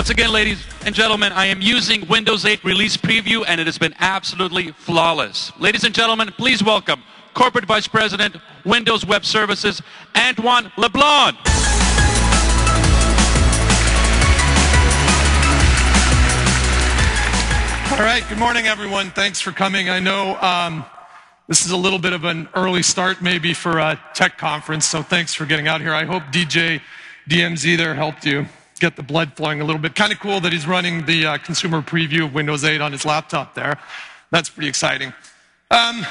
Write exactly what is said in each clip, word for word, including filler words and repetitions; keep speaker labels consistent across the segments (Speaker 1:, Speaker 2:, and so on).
Speaker 1: Once again, ladies and gentlemen, I am using Windows eight Release Preview, and it has been absolutely flawless. Ladies and gentlemen, please welcome Corporate Vice President, Windows Web Services, Antoine LeBlanc.
Speaker 2: All right, good morning, everyone. Thanks for coming. I know um, this is a little bit of an early start maybe for a tech conference, so thanks for getting out here. I hope D J D M Z there helped you get the blood flowing a little bit. Kind of cool that he's running the uh, consumer preview of Windows eight on his laptop there. That's pretty exciting. Um,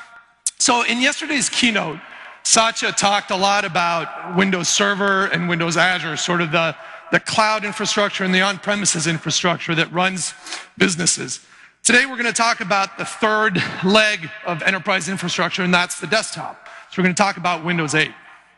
Speaker 2: so in yesterday's keynote, Satya talked a lot about Windows Server and Windows Azure, sort of the, the cloud infrastructure and the on-premises infrastructure that runs businesses. Today we're going to talk about the third leg of enterprise infrastructure, and that's the desktop. So we're going to talk about Windows eight.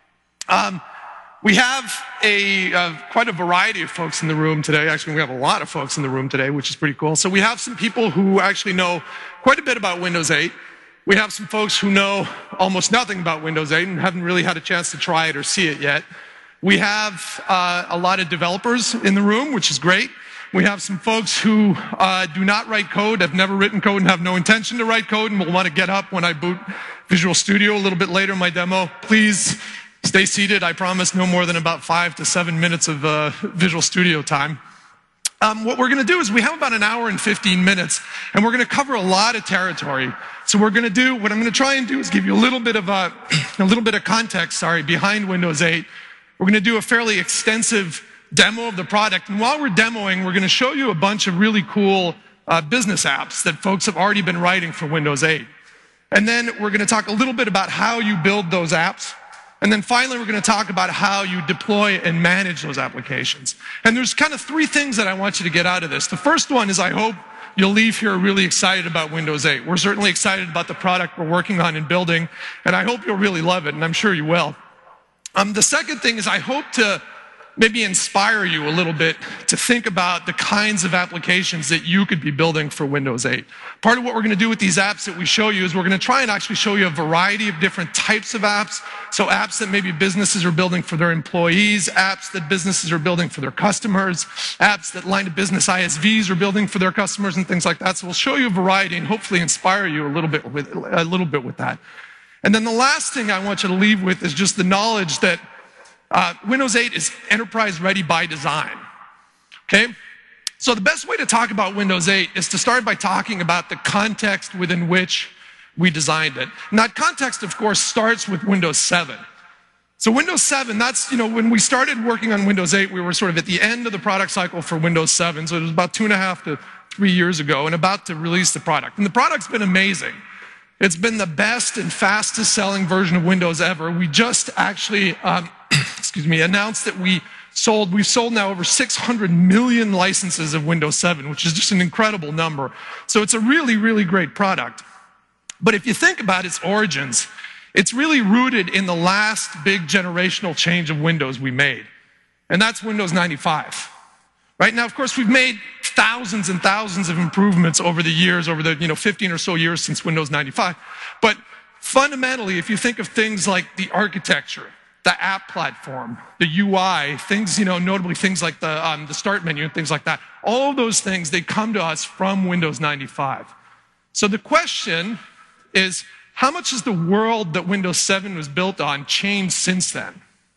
Speaker 2: Um, We have a, uh, quite a variety of folks in the room today. Actually, we have a lot of folks in the room today, which is pretty cool. So we have some people who actually know quite a bit about Windows eight. We have some folks who know almost nothing about Windows eight and haven't really had a chance to try it or see it yet. We have uh, a lot of developers in the room, which is great. We have some folks who uh, do not write code, have never written code, and have no intention to write code, and will want to get up when I boot Visual Studio a little bit later in my demo. Please stay seated. I promise no more than about five to seven minutes of uh, Visual Studio time. Um, what we're going to do is we have about an hour and fifteen minutes, and we're going to cover a lot of territory. So we're going to do, what I'm going to try and do is give you a little bit of a, a little bit of context, sorry, behind Windows eight. We're going to do a fairly extensive demo of the product, and while we're demoing, we're going to show you a bunch of really cool uh, business apps that folks have already been writing for Windows eight. And then we're going to talk a little bit about how you build those apps. And then finally, we're going to talk about how you deploy and manage those applications. And there's kind of three things that I want you to get out of this. The first one is I hope you'll leave here really excited about Windows eight. We're certainly excited about the product we're working on and building, and I hope you'll really love it, and I'm sure you will. Um, the second thing is I hope to maybe inspire you a little bit to think about the kinds of applications that you could be building for Windows eight. Part of what we're going to do with these apps that we show you is we're going to try and actually show you a variety of different types of apps. So apps that maybe businesses are building for their employees, apps that businesses are building for their customers, apps that line of business I S Vs are building for their customers and things like that. So we'll show you a variety and hopefully inspire you a little bit with, a little bit with that. And then the last thing I want you to leave with is just the knowledge that Uh, Windows eight is enterprise ready by design, okay? So the best way to talk about Windows eight is to start by talking about the context within which we designed it. And that context, of course, starts with Windows seven. So Windows seven, that's, you know, when we started working on Windows eight, we were sort of at the end of the product cycle for Windows seven, so it was about two and a half to three years ago, and about to release the product. And the product's been amazing. It's been the best and fastest selling version of Windows ever. We just actually, um, excuse me, announced that we sold, we've sold now over six hundred million licenses of Windows seven, which is just an incredible number. So it's a really, really great product. But if you think about its origins, it's really rooted in the last big generational change of Windows we made. And that's Windows ninety-five. Right now, of course, we've made thousands and thousands of improvements over the years, over the you know fifteen or so years since Windows ninety-five. But fundamentally, if you think of things like the architecture, the app platform, the U I, things, you know, notably things like the, um, the start menu and things like that, all of those things, they come to us from Windows ninety-five. So the question is, how much has the world that Windows seven was built on changed since then?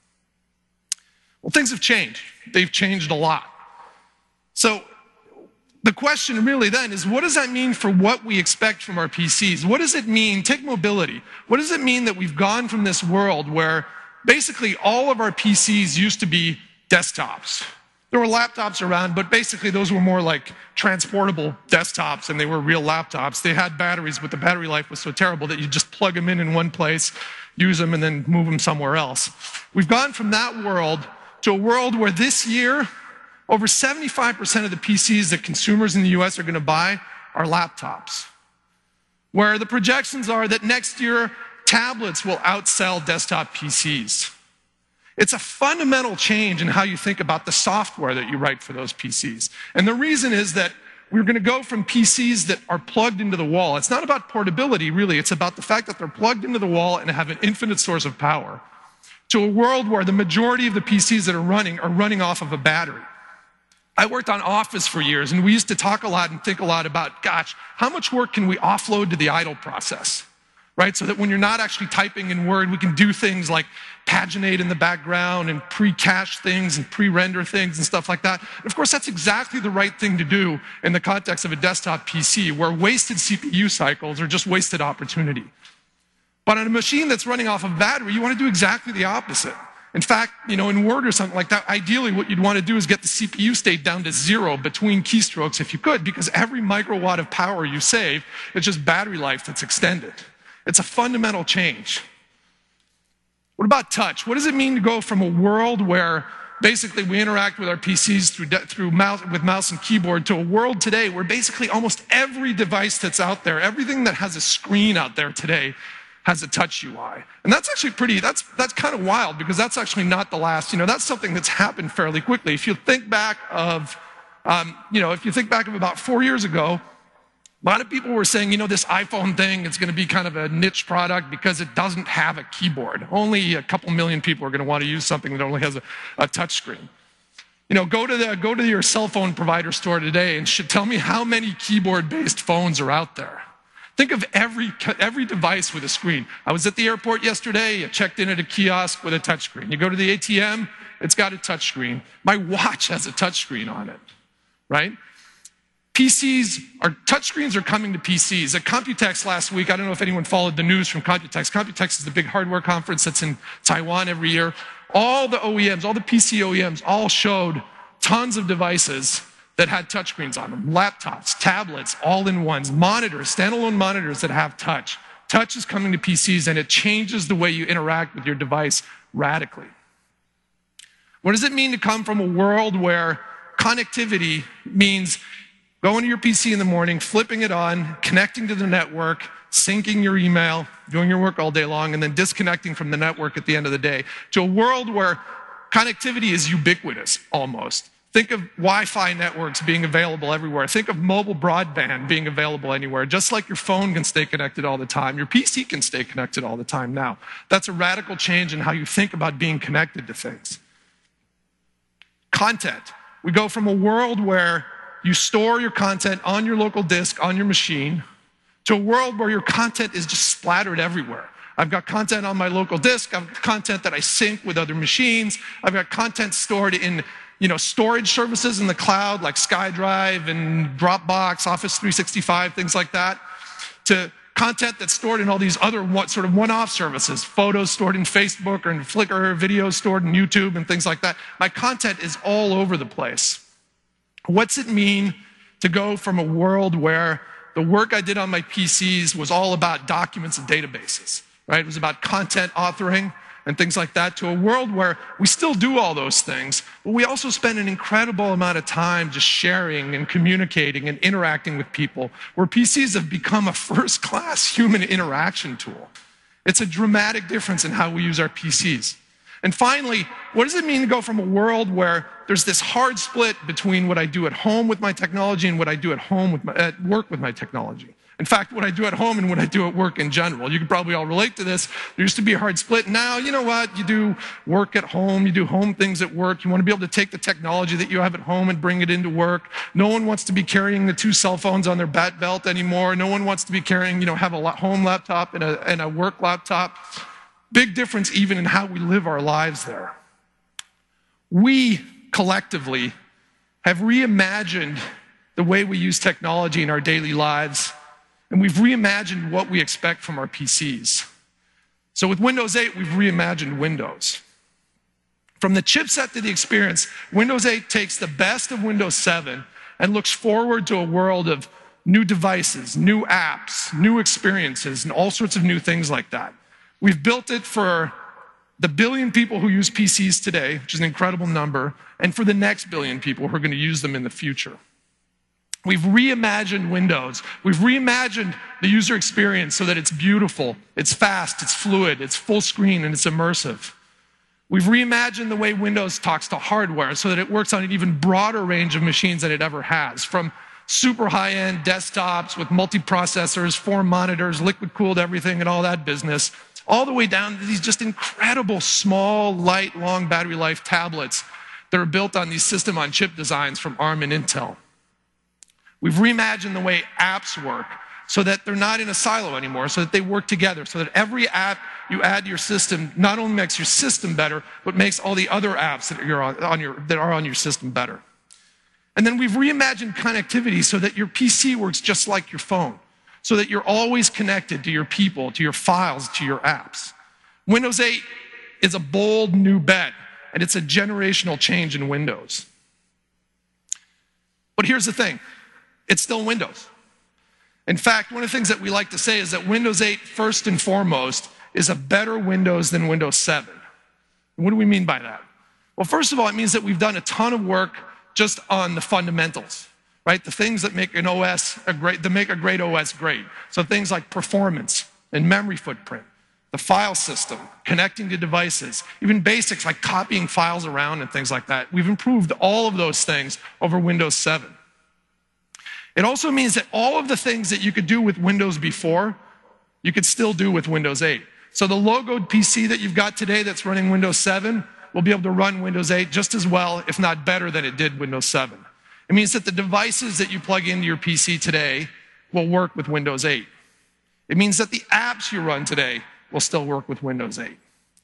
Speaker 2: Well, things have changed. They've changed a lot. So the question really then is, what does that mean for what we expect from our P Cs? What does it mean? Take mobility. What does it mean that we've gone from this world where basically all of our P Cs used to be desktops? There were laptops around, but basically those were more like transportable desktops and they were real laptops. They had batteries, but the battery life was so terrible that you just plug them in in one place, use them, and then move them somewhere else. We've gone from that world to a world where this year, over seventy-five percent of the P Cs that consumers in the U S are going to buy are laptops. Where the projections are that next year, tablets will outsell desktop P Cs. It's a fundamental change in how you think about the software that you write for those P Cs. And the reason is that we're going to go from P Cs that are plugged into the wall. It's not about portability, really. It's about the fact that they're plugged into the wall and have an infinite source of power, to a world where the majority of the P Cs that are running are running off of a battery. I worked on Office for years, and we used to talk a lot and think a lot about, gosh, how much work can we offload to the idle process, right? So that when you're not actually typing in Word, we can do things like paginate in the background and pre-cache things and pre-render things and stuff like that. And of course, that's exactly the right thing to do in the context of a desktop P C, where wasted C P U cycles are just wasted opportunity. But on a machine that's running off of battery, you want to do exactly the opposite. In fact, you know, in Word or something like that, ideally what you'd want to do is get the C P U state down to zero between keystrokes if you could, because every microwatt of power you save is just battery life that's extended. It's a fundamental change. What about touch? What does it mean to go from a world where basically we interact with our P Cs through, through mouse, with mouse and keyboard to a world today where basically almost every device that's out there, everything that has a screen out there today, has a touch U I. And that's actually pretty, that's, that's kind of wild, because that's actually not the last, you know, that's something that's happened fairly quickly. If you think back of, um, you know, if you think back of about four years ago, a lot of people were saying, you know, this iPhone thing, it's going to be kind of a niche product because it doesn't have a keyboard. Only a couple million people are going to want to use something that only has a, a touch screen. You know, go to, the, go to your cell phone provider store today and should tell me how many keyboard-based phones are out there. Think of every, every device with a screen. I was at the airport yesterday, I checked in at a kiosk with a touchscreen. You go to the A T M, it's got a touchscreen. My watch has a touchscreen on it, right? P Cs, are, touchscreens are coming to P Cs. At Computex last week, I don't know if anyone followed the news from Computex. Computex is the big hardware conference that's in Taiwan every year. All the O E Ms, all the P C O E Ms, all showed tons of devices that had touchscreens on them. Laptops, tablets, all-in-ones, monitors, standalone monitors that have touch. Touch is coming to P Cs, and it changes the way you interact with your device radically. What does it mean to come from a world where connectivity means going to your P C in the morning, flipping it on, connecting to the network, syncing your email, doing your work all day long, and then disconnecting from the network at the end of the day, to a world where connectivity is ubiquitous, almost. Think of Wi-Fi networks being available everywhere. Think of mobile broadband being available anywhere. Just like your phone can stay connected all the time, your P C can stay connected all the time now. That's a radical change in how you think about being connected to things. Content. We go from a world where you store your content on your local disk, on your machine, to a world where your content is just splattered everywhere. I've got content on my local disk, I've got content that I sync with other machines, I've got content stored in you know, storage services in the cloud like SkyDrive and Dropbox, Office three sixty-five, things like that, to content that's stored in all these other one, sort of one-off services, photos stored in Facebook or in Flickr, videos stored in YouTube and things like that. My content is all over the place. What's it mean to go from a world where the work I did on my P Cs was all about documents and databases, right? It was about content authoring and things like that, to a world where we still do all those things, but we also spend an incredible amount of time just sharing and communicating and interacting with people, where P Cs have become a first-class human interaction tool. It's a dramatic difference in how we use our P Cs. And finally, what does it mean to go from a world where there's this hard split between what I do at home with my technology and what I do at home with my, at work with my technology? In fact, what I do at home and what I do at work in general. You can probably all relate to this. There used to be a hard split. Now, you know what? You do work at home. You do home things at work. You want to be able to take the technology that you have at home and bring it into work. No one wants to be carrying the two cell phones on their bat belt anymore. No one wants to be carrying, you know, have a home laptop and a, and a work laptop. Big difference even in how we live our lives there. We collectively have reimagined the way we use technology in our daily lives, and we've reimagined what we expect from our P Cs. So with Windows eight, we've reimagined Windows. From the chipset to the experience, Windows eight takes the best of Windows seven and looks forward to a world of new devices, new apps, new experiences, and all sorts of new things like that. We've built it for the billion people who use P Cs today, which is an incredible number, and for the next billion people who are going to use them in the future. We've reimagined Windows. We've reimagined the user experience so that it's beautiful, it's fast, it's fluid, it's full screen, and it's immersive. We've reimagined the way Windows talks to hardware so that it works on an even broader range of machines than it ever has, from super high-end desktops with multiprocessors, four monitors, liquid-cooled everything, and all that business, all the way down to these just incredible small, light, long battery life tablets that are built on these system-on-chip designs from ARM and Intel. We've reimagined the way apps work so that they're not in a silo anymore, so that they work together, so that every app you add to your system not only makes your system better, but makes all the other apps that, you're on, on your, that are on your system better. And then we've reimagined connectivity so that your P C works just like your phone, so that you're always connected to your people, to your files, to your apps. Windows eight is a bold new bet, and it's a generational change in Windows. But here's the thing, it's still Windows. In fact, one of the things that we like to say is that Windows eight, first and foremost, is a better Windows than Windows seven. And what do we mean by that? Well, first of all, it means that we've done a ton of work just on the fundamentals, right? The things that make an O S a great, that make a great O S great. So things like performance and memory footprint, the file system, connecting to devices, even basics like copying files around and things like that. We've improved all of those things over Windows seven. It also means that all of the things that you could do with Windows before, you could still do with Windows eight. So the logoed P C that you've got today that's running Windows seven will be able to run Windows eight just as well, if not better than it did Windows seven. It means that the devices that you plug into your P C today will work with Windows eight. It means that the apps you run today will still work with Windows eight.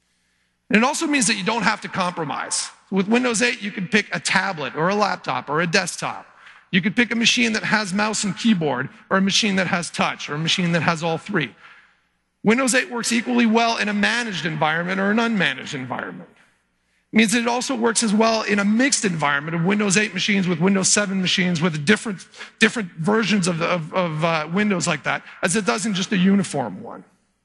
Speaker 2: And it also means that you don't have to compromise. With Windows eight, you can pick a tablet or a laptop or a desktop. You could pick a machine that has mouse and keyboard, or a machine that has touch, or a machine that has all three. Windows eight works equally well in a managed environment or an unmanaged environment. It means that it also works as well in a mixed environment of Windows eight machines with Windows seven machines with different, different versions of, of, of uh, Windows like that, as it does in just a uniform one.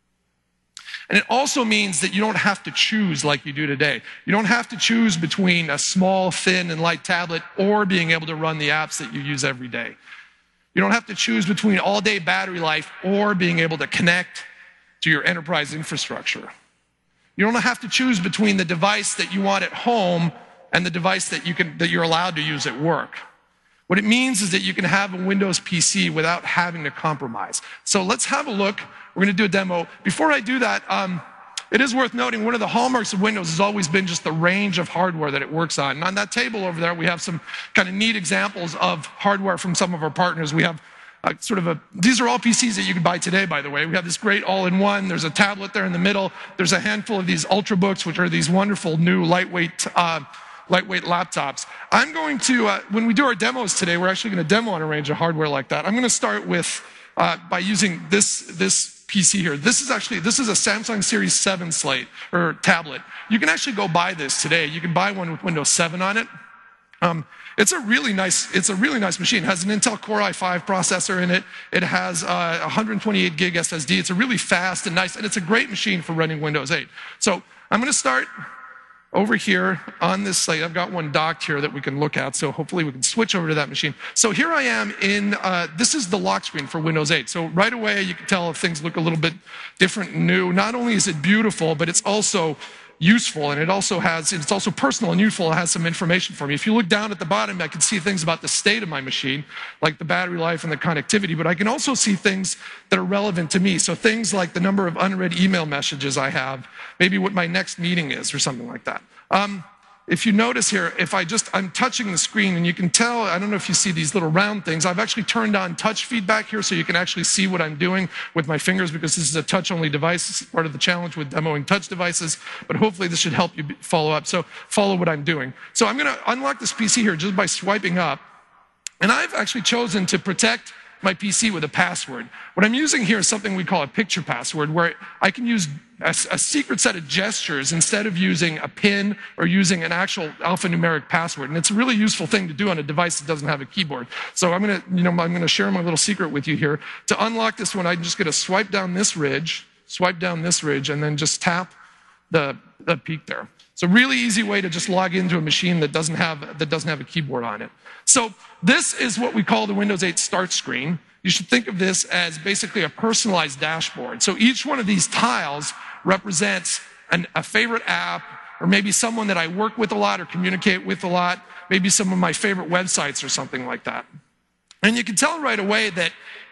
Speaker 2: And it also means that you don't have to choose like you do today. You don't have to choose between a small, thin, and light tablet or being able to run the apps that you use every day. You don't have to choose between all-day battery life or being able to connect to your enterprise infrastructure. You don't have to choose between the device that you want at home and the device that, you can, that you're allowed to use at work. What it means is that you can have a Windows P C without having to compromise. So let's have a look. We're going to do a demo. Before I do that, um, it is worth noting one of the hallmarks of Windows has always been just the range of hardware that it works on. And on that table over there, we have some kind of neat examples of hardware from some of our partners. We have uh, sort of a, these are all P Cs that you can buy today, by the way. We have this great all-in-one. There's a tablet there in the middle. There's a handful of these Ultrabooks, which are these wonderful new lightweight uh, lightweight laptops. I'm going to, uh, when we do our demos today, we're actually going to demo on a range of hardware like that. I'm going to start with, uh, by using this, this P C here. This is actually, this is a Samsung Series seven slate, or tablet. You can actually go buy this today. You can buy one with Windows seven on it. Um, it's a really nice, it's a really nice machine. It has an Intel Core i five processor in it. It has uh, one hundred twenty-eight gig S S D. It's a really fast and nice, and it's a great machine for running Windows eight. So I'm going to start over here on this slate. I've got one docked here that we can look at, so hopefully we can switch over to that machine. So here I am in, uh, this is the lock screen for Windows eight. So right away you can tell if things look a little bit different and new. Not only is it beautiful, but it's also useful, and it also has, it's also personal and useful. It has some information for me. If you look down at the bottom, I can see things about the state of my machine, like the battery life and the connectivity, but I can also see things that are relevant to me. So things like the number of unread email messages I have, maybe what my next meeting is or something like that. Um, if you notice here, if I just, I'm touching the screen, and you can tell, I don't know if you see these little round things, I've actually turned on touch feedback here so you can actually see what I'm doing with my fingers, because this is a touch-only device. This is part of the challenge with demoing touch devices, but hopefully this should help you follow up. So follow what I'm doing. So I'm gonna unlock this P C here just by swiping up, and I've actually chosen to protect my P C with a password. What I'm using here is something we call a picture password, where I can use a, a secret set of gestures instead of using a PIN or using an actual alphanumeric password. And it's a really useful thing to do on a device that doesn't have a keyboard. So I'm gonna, you know, I'm gonna share my little secret with you here. To unlock this one, I'm just gonna swipe down this ridge, swipe down this ridge, and then just tap the, the peak there. It's a really easy way to just log into a machine that doesn't have, that doesn't have a keyboard on it. So this is what we call the Windows eight start screen. You should think of this as basically a personalized dashboard. So each one of these tiles represents an, a favorite app, or maybe someone that I work with a lot or communicate with a lot, maybe some of my favorite websites or something like that. And you can tell right away that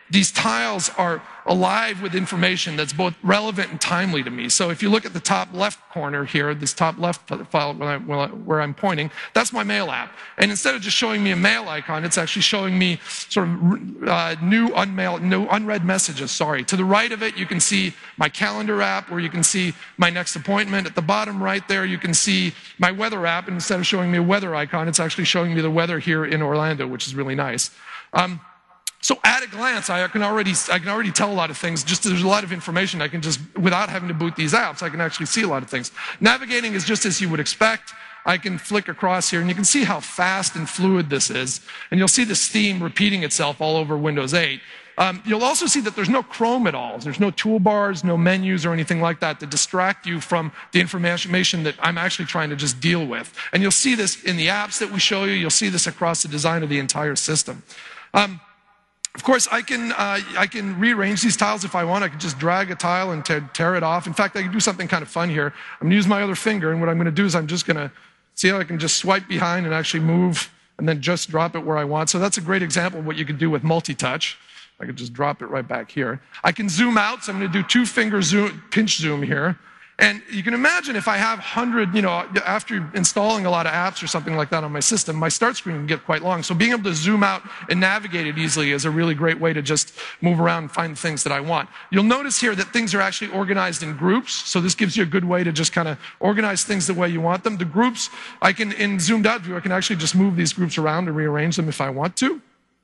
Speaker 2: these tiles are alive with information that's both relevant and timely to me. So if you look at the top left corner here, this top left file where I'm pointing, that's my mail app. And instead of just showing me a mail icon, it's actually showing me sort of uh, new unmailed, new unread messages, sorry. To the right of it, you can see my calendar app where you can see my next appointment. At the bottom right there, you can see my weather app. And instead of showing me a weather icon, it's actually showing me the weather here in Orlando, which is really nice. Um, So at a glance, I can already I can already tell a lot of things. Just there's a lot of information I can just, without having to boot these apps, I can actually see a lot of things. Navigating is just as you would expect. I can flick across here, and you can see how fast and fluid this is. And you'll see this theme repeating itself all over Windows eight. Um, you'll also see that there's no Chrome at all. There's no toolbars, no menus, or anything like that to distract you from the information that I'm actually trying to just deal with. And you'll see this in the apps that we show you. You'll see this across the design of the entire system. Um, Of course, I can, uh, I can rearrange these tiles if I want. I can just drag a tile and tear it off. In fact, I can do something kind of fun here. I'm going to use my other finger, and what I'm going to do is I'm just going to see how I can just swipe behind and actually move and then just drop it where I want. So that's a great example of what you could do with multi-touch. I could just drop it right back here. I can zoom out, so I'm going to do two-finger zoom, pinch zoom here. And you can imagine if I have one hundred, you know, after installing a lot of apps or something like that on my system, my start screen can get quite long. So being able to zoom out and navigate it easily is a really great way to just move around and find the things that I want. You'll notice here that things are actually organized in groups. So this gives you a good way to just kind of organize things the way you want them. The groups, I can, in zoomed out view, I can actually just move these groups around and rearrange them if I want to.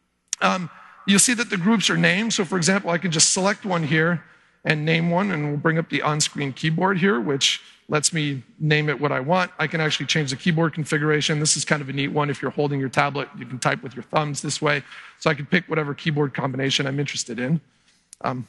Speaker 2: Um, you'll see that the groups are named. So for example, I can just select one here and name one, and we'll bring up the on-screen keyboard here, which lets me name it what I want. I can actually change the keyboard configuration. This is kind of a neat one. If you're holding your tablet, you can type with your thumbs this way. So I can pick whatever keyboard combination I'm interested in. Um,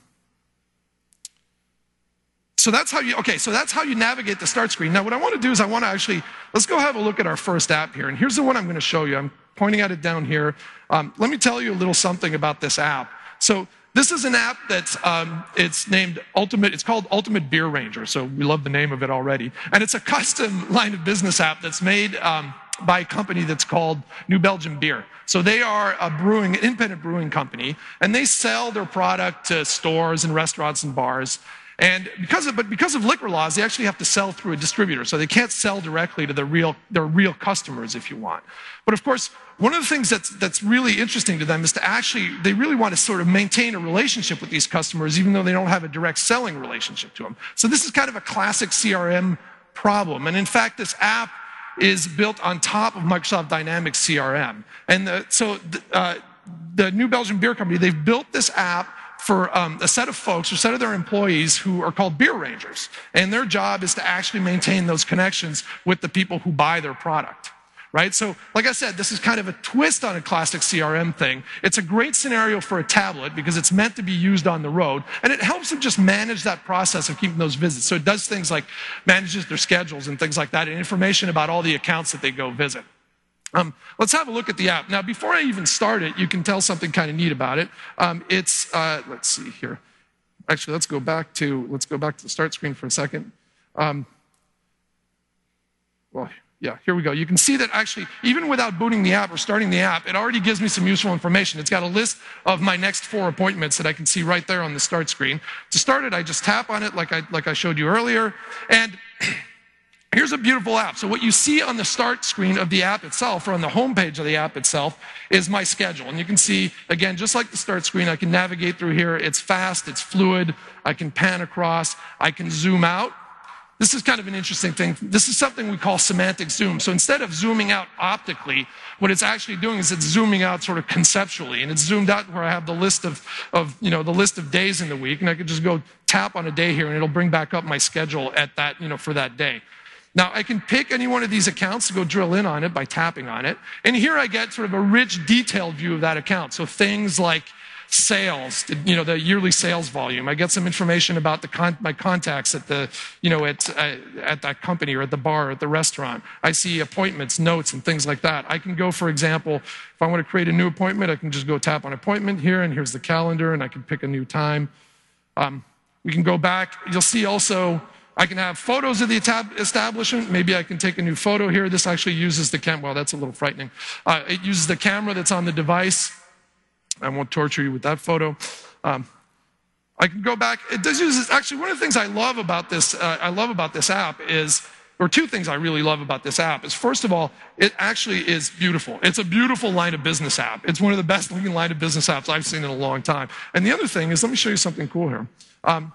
Speaker 2: so that's how you, okay, so that's how you navigate the start screen. Now what I want to do is I want to actually, let's go have a look at our first app here. And here's the one I'm going to show you. I'm pointing at it down here. Um, let me tell you a little something about this app. So this is an app that's um, it's named Ultimate. It's called Ultimate Beer Ranger. So we love the name of it already. And it's a custom line of business app that's made um, by a company that's called New Belgium Beer. So they are a brewing, an independent brewing company, and they sell their product to stores and restaurants and bars. And because of, but because of liquor laws, they actually have to sell through a distributor. So they can't sell directly to their real, their real customers, if you want. But of course, one of the things that's, that's really interesting to them is to actually, they really want to sort of maintain a relationship with these customers, even though they don't have a direct selling relationship to them. So this is kind of a classic C R M problem. And in fact, this app is built on top of Microsoft Dynamics C R M. And the, so the, uh, the New Belgium Beer Company, they've built this app for um, a set of folks, or a set of their employees who are called beer rangers. And their job is to actually maintain those connections with the people who buy their product, right? So, like I said, this is kind of a twist on a classic C R M thing. It's a great scenario for a tablet because it's meant to be used on the road, and it helps them just manage that process of keeping those visits. So it does things like manages their schedules and things like that, and information about all the accounts that they go visit. Um, let's have a look at the app. Now, before I even start it, you can tell something kind of neat about it. Um, it's, uh, let's see here. Actually, let's go back to, let's go back to the start screen for a second. Um, well, yeah, here we go. You can see that actually, even without booting the app or starting the app, it already gives me some useful information. It's got a list of my next four appointments that I can see right there on the start screen. To start it, I just tap on it like I, like I showed you earlier. And here's a beautiful app. So what you see on the start screen of the app itself, or on the home page of the app itself, is my schedule. And you can see, again, just like the start screen, I can navigate through here. It's fast, it's fluid. I can pan across. I can zoom out. This is kind of an interesting thing. This is something we call semantic zoom. So instead of zooming out optically, what it's actually doing is it's zooming out sort of conceptually. And it's zoomed out where I have the list of, of you know, the list of days in the week. And I can just go tap on a day here, and it'll bring back up my schedule at that, you know, for that day. Now, I can pick any one of these accounts to go drill in on it by tapping on it. And here I get sort of a rich, detailed view of that account. So things like sales, you know, the yearly sales volume. I get some information about the con my contacts at the, you know, at, uh, at that company or at the bar or at the restaurant. I see appointments, notes, and things like that. I can go, for example, if I want to create a new appointment, I can just go tap on appointment here, and here's the calendar, and I can pick a new time. Um, we can go back. You'll see also, I can have photos of the establishment. Maybe I can take a new photo here. This actually uses the camera. Well, that's a little frightening. Uh, it uses the camera that's on the device I won't torture you with that photo. Um, I can go back. It does use this. Actually, one of the things I love about this, uh, I love about this app is, or two things I really love about this app is, first of all, it actually is beautiful. It's a beautiful line of business app. It's one of the best looking line of business apps I've seen in a long time. And the other thing is, let me show you something cool here. Um,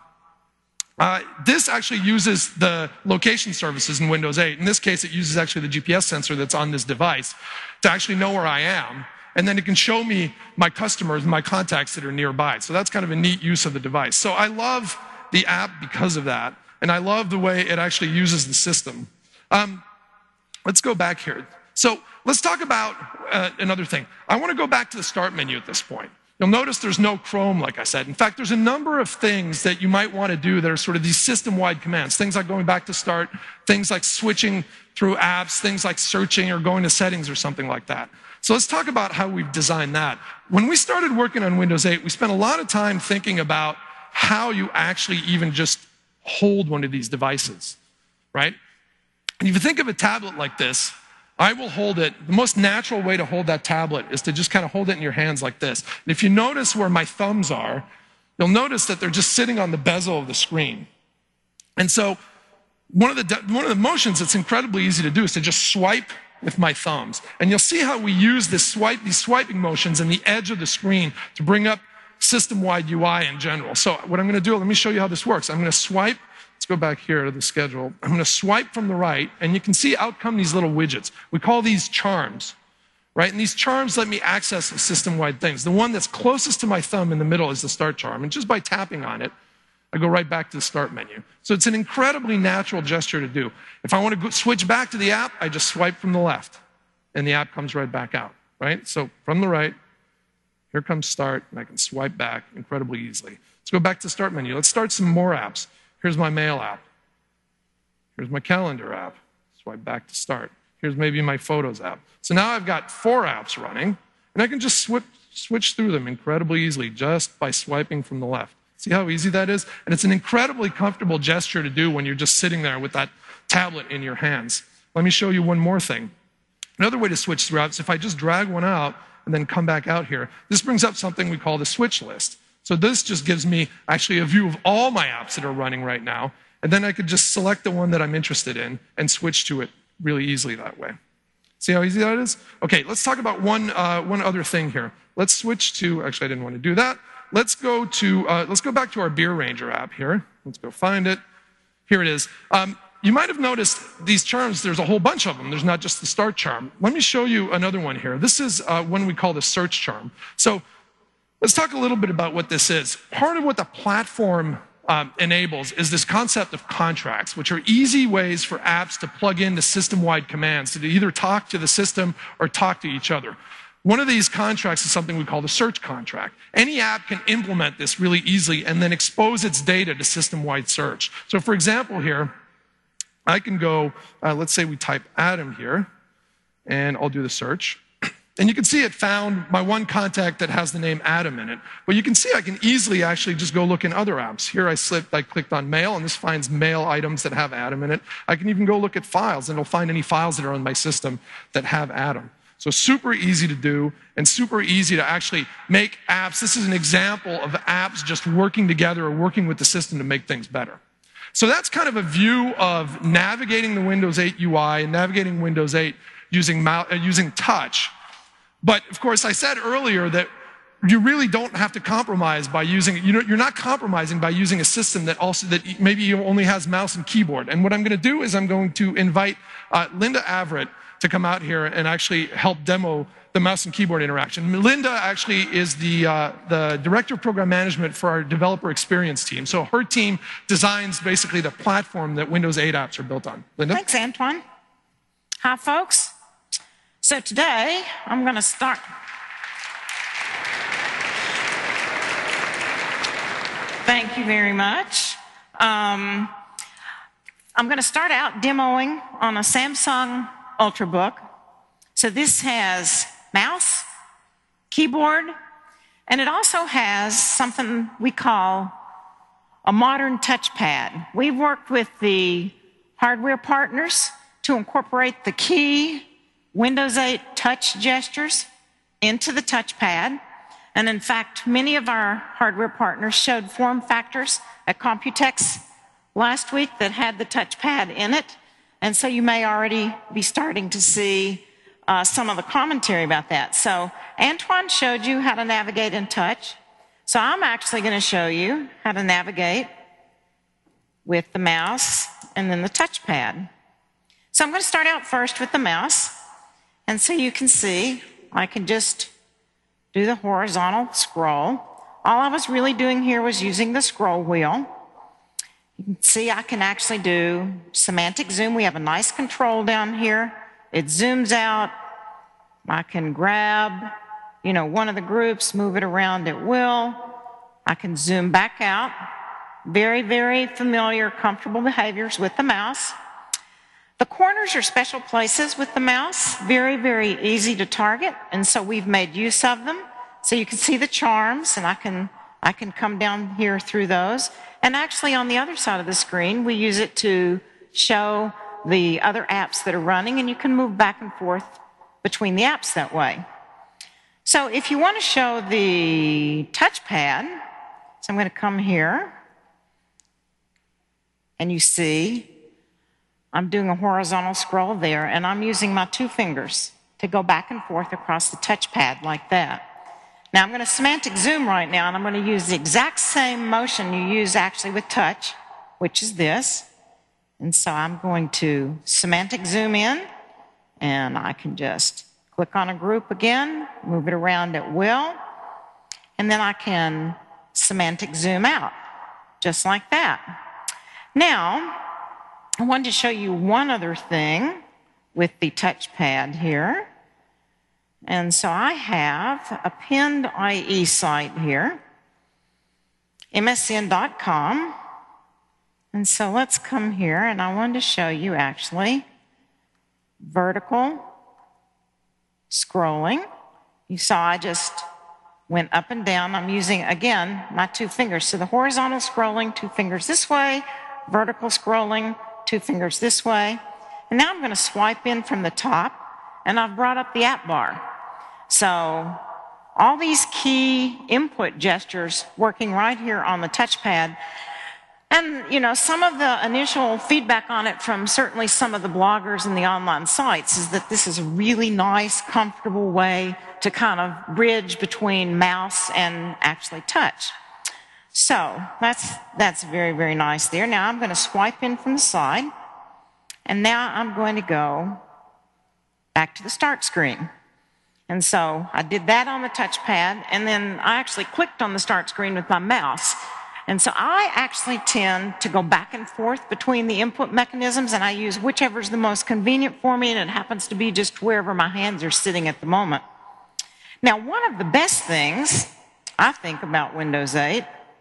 Speaker 2: uh, this actually uses the location services in Windows eight. In this case, it uses actually the G P S sensor that's on this device to actually know where I am. And then it can show me my customers, my contacts that are nearby. So that's kind of a neat use of the device. So I love the app because of that. And I love the way it actually uses the system. Um, let's go back here. So let's talk about uh, another thing. I want to go back to the Start menu at this point. You'll notice there's no Chrome, like I said. In fact, there's a number of things that you might want to do that are sort of these system-wide commands. Things like going back to Start, things like switching through apps, things like searching or going to settings or something like that. So let's talk about how we've designed that. When we started working on Windows eight, we spent a lot of time thinking about how you actually even just hold one of these devices, right? And if you think of a tablet like this, I will hold it. The most natural way to hold that tablet is to just kind of hold it in your hands like this. And if you notice where my thumbs are, you'll notice that they're just sitting on the bezel of the screen. And so one of the, one of the motions that's incredibly easy to do is to just swipe with my thumbs. And you'll see how we use this swipe, these swiping motions in the edge of the screen to bring up system-wide U I in general. So what I'm going to do, let me show you how this works. I'm going to swipe. Let's go back here to the schedule. I'm going to swipe from the right, and you can see out come these little widgets. We call these charms, right? And these charms let me access the system-wide things. The one that's closest to my thumb in the middle is the Start charm, and just by tapping on it, I go right back to the Start menu. So it's an incredibly natural gesture to do. If I want to go switch back to the app, I just swipe from the left, and the app comes right back out, right? So from the right, here comes Start, and I can swipe back incredibly easily. Let's go back to the Start menu. Let's start some more apps. Here's my Mail app. Here's my Calendar app. Swipe back to Start. Here's maybe my Photos app. So now I've got four apps running, and I can just switch, switch through them incredibly easily just by swiping from the left. See how easy that is? And it's an incredibly comfortable gesture to do when you're just sitting there with that tablet in your hands. Let me show you one more thing. Another way to switch through apps, if I just drag one out and then come back out here, this brings up something we call the switch list. So this just gives me actually a view of all my apps that are running right now, and then I could just select the one that I'm interested in and switch to it really easily that way. See how easy that is? Okay, let's talk about one, uh, one other thing here. Let's switch to, actually I didn't want to do that. Let's go to, uh, let's go back to our Beer Ranger app here. Let's go find it. Here it is. Um, you might have noticed these charms, there's a whole bunch of them. There's not just the Start charm. Let me show you another one here. This is uh, one we call the Search charm. So let's talk a little bit about what this is. Part of what the platform um, enables is this concept of contracts, which are easy ways for apps to plug into system-wide commands to either talk to the system or talk to each other. One of these contracts is something we call the search contract. Any app can implement this really easily and then expose its data to system-wide search. So for example here, I can go, uh, let's say we type Adam here, and I'll do the search. And you can see it found my one contact that has the name Adam in it. But you can see I can easily actually just go look in other apps. Here I slipped, I clicked on Mail, and this finds mail items that have Adam in it. I can even go look at files, and it'll find any files that are on my system that have Adam. So super easy to do, and super easy to actually make apps. This is an example of apps just working together or working with the system to make things better. So that's kind of a view of navigating the Windows eight U I and navigating Windows eight using, uh, using touch. But of course, I said earlier that you really don't have to compromise by using, you know, you're not compromising by using a system that also, that maybe only has mouse and keyboard. And what I'm going to do is I'm going to invite uh, Linda Averett to come out here and actually help demo the mouse and keyboard interaction. Linda actually is the, uh, the Director of Program Management for our Developer Experience team. So her team designs basically the platform that Windows eight apps are built on. Linda?
Speaker 3: Thanks, Antoine. Hi, folks. So today, I'm going to start. Thank you very much. Um, I'm going to start out demoing on a Samsung Ultrabook. So this has mouse, keyboard, and it also has something we call a modern touchpad. We've worked with the hardware partners to incorporate the key Windows eight touch gestures into the touchpad. And in fact, many of our hardware partners showed form factors at Computex last week that had the touchpad in it. And so you may already be starting to see uh, some of the commentary about that. So Antoine showed you how to navigate in touch. So I'm actually going to show you how to navigate with the mouse and then the touchpad. So I'm going to start out first with the mouse. And so you can see I can just do the horizontal scroll. All I was really doing here was using the scroll wheel. You can see I can actually do semantic zoom. We have a nice control down here. It zooms out. I can grab, you know, one of the groups, move it around at will. I can zoom back out. Very, very familiar, comfortable behaviors with the mouse. The corners are special places with the mouse. Very, very easy to target, and so we've made use of them. So you can see the charms, and I can, I can come down here through those. And actually on the other side of the screen, we use it to show the other apps that are running, and you can move back and forth between the apps that way. So if you want to show the touchpad, so I'm going to come here, and you see I'm doing a horizontal scroll there, and I'm using my two fingers to go back and forth across the touchpad like that. Now I'm going to semantic zoom right now, and I'm going to use the exact same motion you use actually with touch, which is this. And so I'm going to semantic zoom in, and I can just click on a group again, move it around at will, and then I can semantic zoom out, just like that. Now, I wanted to show you one other thing with the touchpad here. And so I have a pinned I E site here, M S N dot com. And so let's come here, and I wanted to show you actually vertical scrolling. You saw I just went up and down. I'm using, again, my two fingers. So the horizontal scrolling, two fingers this way, vertical scrolling, two fingers this way. And now I'm going to swipe in from the top, and I've brought up the app bar. So all these key input gestures working right here on the touchpad. And, you know, some of the initial feedback on it from certainly some of the bloggers and the online sites is that this is a really nice, comfortable way to kind of bridge between mouse and actually touch. So that's, that's very, very nice there. Now I'm going to swipe in from the side, and now I'm going to go back to the start screen. And so I did that on the touchpad, and then I actually clicked on the start screen with my mouse. And so I actually tend to go back and forth between the input mechanisms, and I use whichever's the most convenient for me, and it happens to be just wherever my hands are sitting at the moment. Now, one of the best things I think about Windows eight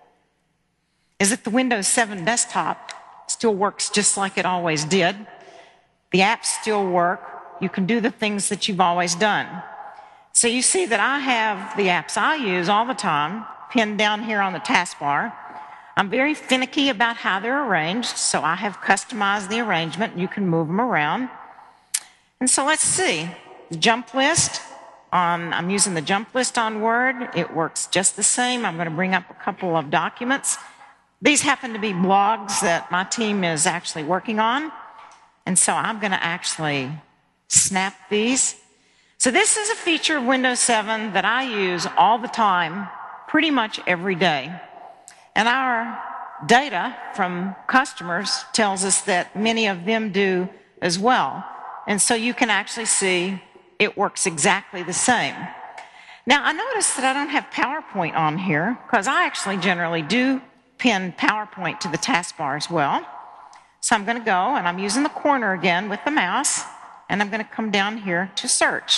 Speaker 3: is that the Windows seven desktop still works just like it always did. The apps still work. You can do the things that you've always done. So you see that I have the apps I use all the time pinned down here on the taskbar. I'm very finicky about how they're arranged, so I have customized the arrangement. You can move them around. And so let's see. The jump list, on, I'm using the jump list on Word. It works just the same. I'm going to bring up a couple of documents. These happen to be blogs that my team is actually working on. And so I'm going to actually snap these. So this is a feature of Windows seven that I use all the time, pretty much every day. And our data from customers tells us that many of them do as well. And so you can actually see it works exactly the same. Now, I noticed that I don't have PowerPoint on here, because I actually generally do pin PowerPoint to the taskbar as well. So I'm going to go, and I'm using the corner again with the mouse, and I'm going to come down here to search.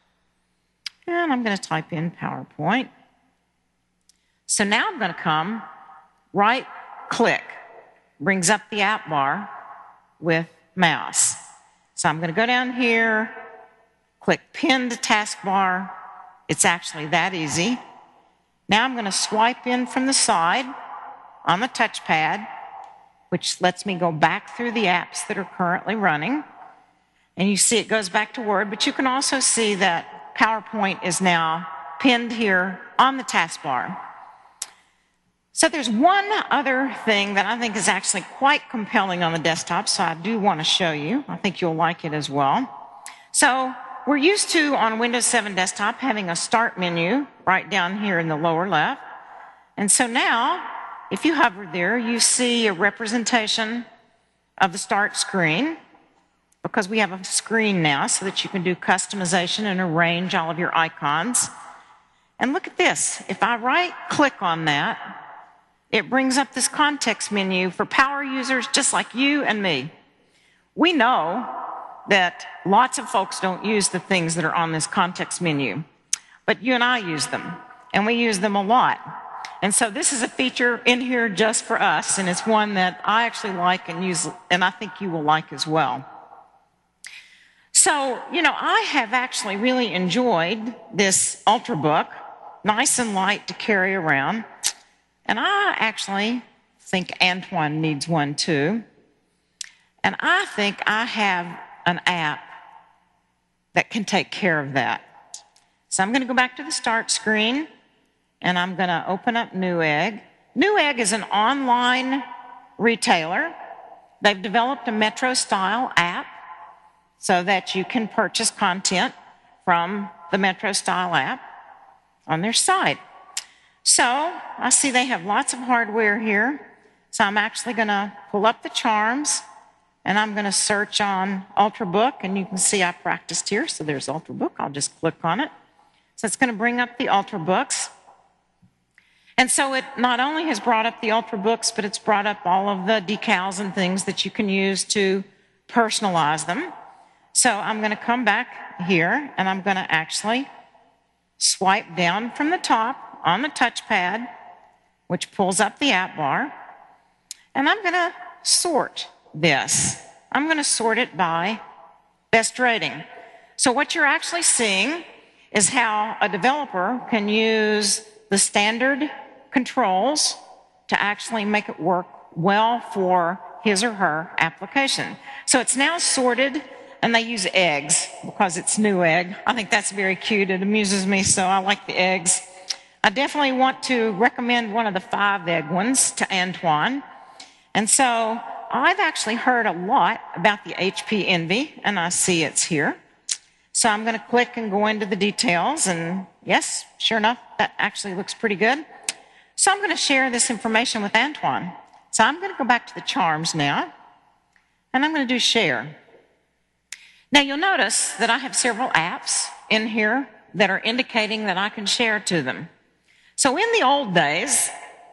Speaker 3: And I'm going to type in PowerPoint. So now I'm going to come, right click, brings up the app bar with mouse. So I'm going to go down here, click pin to taskbar. It's actually that easy. Now I'm going to swipe in from the side on the touchpad, which lets me go back through the apps that are currently running. And you see it goes back to Word, but you can also see that PowerPoint is now pinned here on the taskbar. So there's one other thing that I think is actually quite compelling on the desktop, so I do want to show you. I think you'll like it as well. So we're used to, on Windows seven desktop, having a start menu right down here in the lower left. And so now, if you hover there, you see a representation of the start screen, because we have a screen now so that you can do customization and arrange all of your icons. And look at this. If I right-click on that, it brings up this context menu for power users just like you and me. We know that lots of folks don't use the things that are on this context menu, but you and I use them, and we use them a lot. And so this is a feature in here just for us, and it's one that I actually like and use, and I think you will like as well. So, you know, I have actually really enjoyed this Ultrabook, nice and light to carry around. And I actually think Antoine needs one too. And I think I have an app that can take care of that. So I'm going to go back to the start screen, and I'm going to open up Newegg. Newegg is an online retailer. They've developed a Metro-style app so that you can purchase content from the Metro-style app on their site. So I see they have lots of hardware here. So I'm actually going to pull up the charms, and I'm going to search on Ultrabook, and you can see I practiced here. So there's Ultrabook. I'll just click on it. So it's going to bring up the Ultrabooks. And so it not only has brought up the Ultrabooks, but it's brought up all of the decals and things that you can use to personalize them. So I'm going to come back here, and I'm going to actually swipe down from the top on the touchpad, which pulls up the app bar, and I'm going to sort this. I'm going to sort it by best rating. So what you're actually seeing is how a developer can use the standard controls to actually make it work well for his or her application. So it's now sorted, and they use eggs because it's Newegg. I think that's very cute. It amuses me, so I like the eggs. I definitely want to recommend one of the five egg ones to Antoine. And so I've actually heard a lot about the H P Envy, and I see it's here. So I'm going to click and go into the details, and yes, sure enough, that actually looks pretty good. So I'm going to share this information with Antoine. So I'm going to go back to the charms now, and I'm going to do share. Now you'll notice that I have several apps in here that are indicating that I can share to them. So in the old days,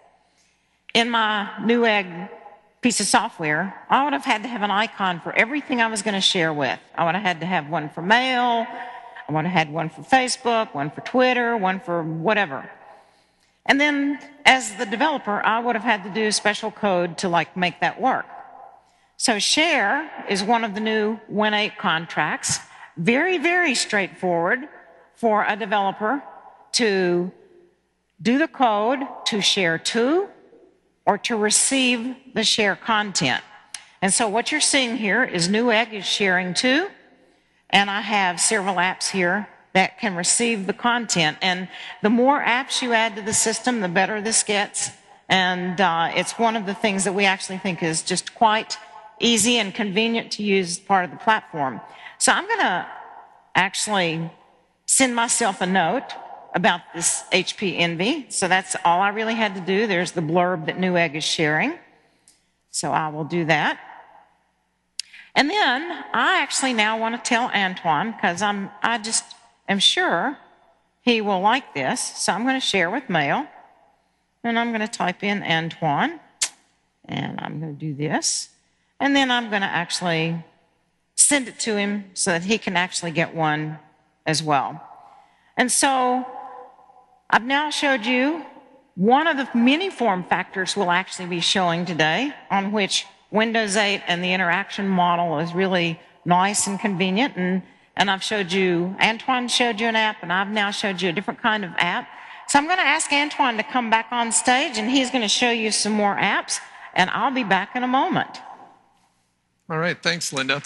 Speaker 3: in my Newegg piece of software, I would have had to have an icon for everything I was going to share with. I would have had to have one for mail, I would have had one for Facebook, one for Twitter, one for whatever. And then as the developer, I would have had to do special code to like make that work. So share is one of the new Win eight contracts. Very, very straightforward for a developer to do the code to share to or to receive the share content. And so what you're seeing here is Newegg is sharing to, and I have several apps here that can receive the content. And the more apps you add to the system, the better this gets. And uh, it's one of the things that we actually think is just quite easy and convenient to use as part of the platform. So I'm going to actually send myself a note about this H P Envy. So that's all I really had to do. There's the blurb that Newegg is sharing. So I will do that. And then I actually now want to tell Antoine, because I'm I just am sure he will like this. So I'm going to share with Mail. And I'm going to type in Antoine. And I'm going to do this. And then I'm going to actually send it to him so that he can actually get one as well. And so I've now showed you one of the many form factors we'll actually be showing today, on which Windows eight and the interaction model is really nice and convenient. And, and I've showed you, Antoine showed you an app, and I've now showed you a different kind of app. So I'm going to ask Antoine to come back on stage, and he's going to show you some more apps, and I'll be back in a moment.
Speaker 2: All right, thanks, Linda.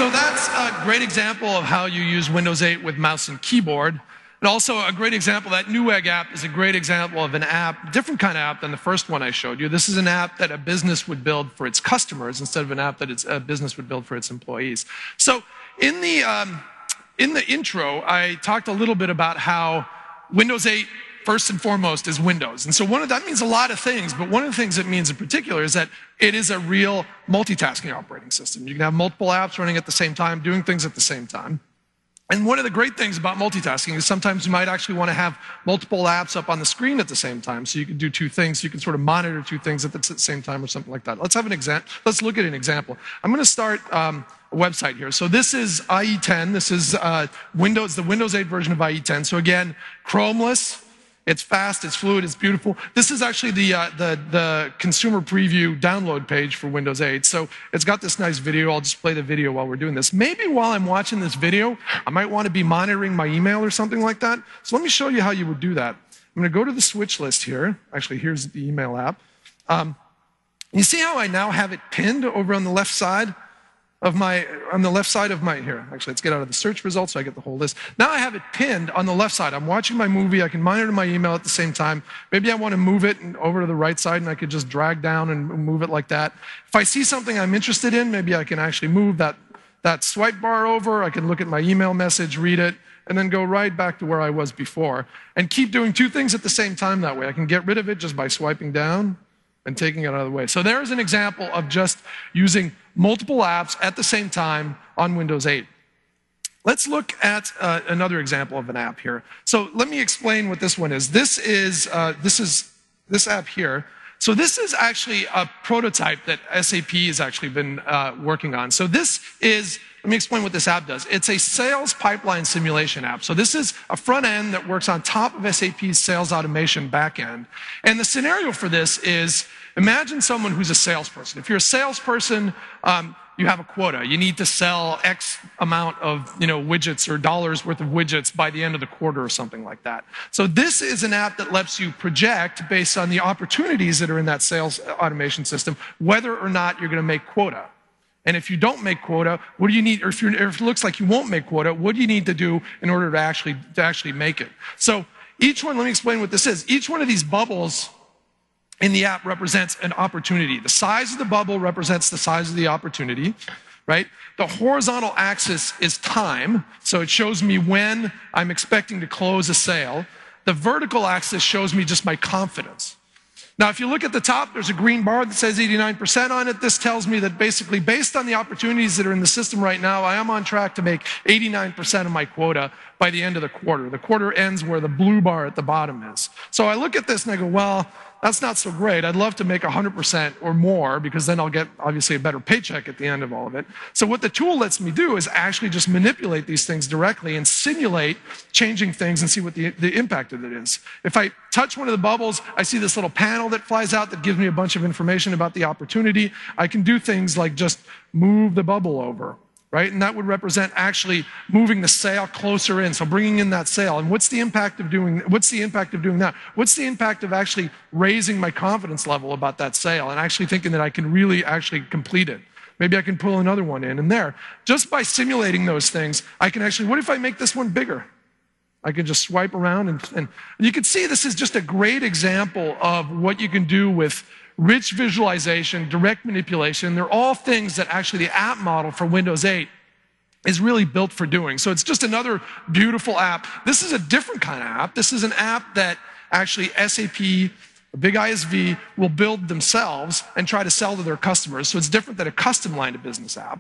Speaker 2: So that's a great example of how you use Windows eight with mouse and keyboard. And also a great example, that Newegg app is a great example of an app, different kind of app than the first one I showed you. This is an app that a business would build for its customers instead of an app that it's, a business would build for its employees. So in the, um, in the intro, I talked a little bit about how Windows eight, first and foremost, is Windows. And so one of, that means a lot of things, but one of the things it means in particular is that it is a real multitasking operating system. You can have multiple apps running at the same time, doing things at the same time. And one of the great things about multitasking is sometimes you might actually want to have multiple apps up on the screen at the same time, so you can do two things. You can sort of monitor two things at the same time or something like that. Let's have an example. Let's look at an example. I'm going to start um, a website here. So this is I E ten. This is uh, Windows, the Windows eight version of I E ten. So again, Chromeless. It's fast, it's fluid, it's beautiful. This is actually the, uh, the, the consumer preview download page for Windows eight. So it's got this nice video. I'll just play the video while we're doing this. Maybe while I'm watching this video, I might want to be monitoring my email or something like that. So let me show you how you would do that. I'm going to go to the switch list here. Actually, here's the email app. Um, you see how I now have it pinned over on the left side? Of my, on the left side of my, here, actually, let's get out of the search results so I get the whole list. Now I have it pinned on the left side. I'm watching my movie, I can monitor my email at the same time. Maybe I want to move it over to the right side and I could just drag down and move it like that. If I see something I'm interested in, maybe I can actually move that, that swipe bar over, I can look at my email message, read it, and then go right back to where I was before. And keep doing two things at the same time that way. I can get rid of it just by swiping down and taking it out of the way. So there's an example of just using multiple apps at the same time on Windows eight. Let's look at uh, another example of an app here. So let me explain what this one is. This is, uh, this is this app here. So this is actually a prototype that S A P has actually been uh, working on. So this is, let me explain what this app does. It's a sales pipeline simulation app. So this is a front end that works on top of S A P's sales automation back end. And the scenario for this is, imagine someone who's a salesperson. If you're a salesperson, um, you have a quota. You need to sell X amount of, you know, widgets or dollars worth of widgets by the end of the quarter or something like that. So this is an app that lets you project based on the opportunities that are in that sales automation system, whether or not you're going to make quota. And if you don't make quota, what do you need, or if, you're, if it looks like you won't make quota, what do you need to do in order to actually, to actually make it? So each one, let me explain what this is. Each one of these bubbles in the app represents an opportunity. The size of the bubble represents the size of the opportunity, right? The horizontal axis is time, so it shows me when I'm expecting to close a sale. The vertical axis shows me just my confidence. Now, if you look at the top, there's a green bar that says eighty-nine percent on it. This tells me that basically, based on the opportunities that are in the system right now, I am on track to make eighty-nine percent of my quota by the end of the quarter. The quarter ends where the blue bar at the bottom is. So I look at this and I go, well, that's not so great. I'd love to make one hundred percent or more because then I'll get, obviously, a better paycheck at the end of all of it. So what the tool lets me do is actually just manipulate these things directly and simulate changing things and see what the, the impact of it is. If I touch one of the bubbles, I see this little panel that flies out that gives me a bunch of information about the opportunity. I can do things like just move the bubble over, right? And that would represent actually moving the sale closer in, so bringing in that sale. And what's the impact of doing, what's the impact of doing that? What's the impact of actually raising my confidence level about that sale and actually thinking that I can really actually complete it? Maybe I can pull another one in. And there, just by simulating those things, I can actually, what if I make this one bigger? I can just swipe around and, and you can see this is just a great example of what you can do with rich visualization, direct manipulation. They're all things that actually the app model for Windows eight is really built for doing. So it's just another beautiful app. This is a different kind of app. This is an app that actually S A P, a big I S V, will build themselves and try to sell to their customers. So it's different than a custom line of business app.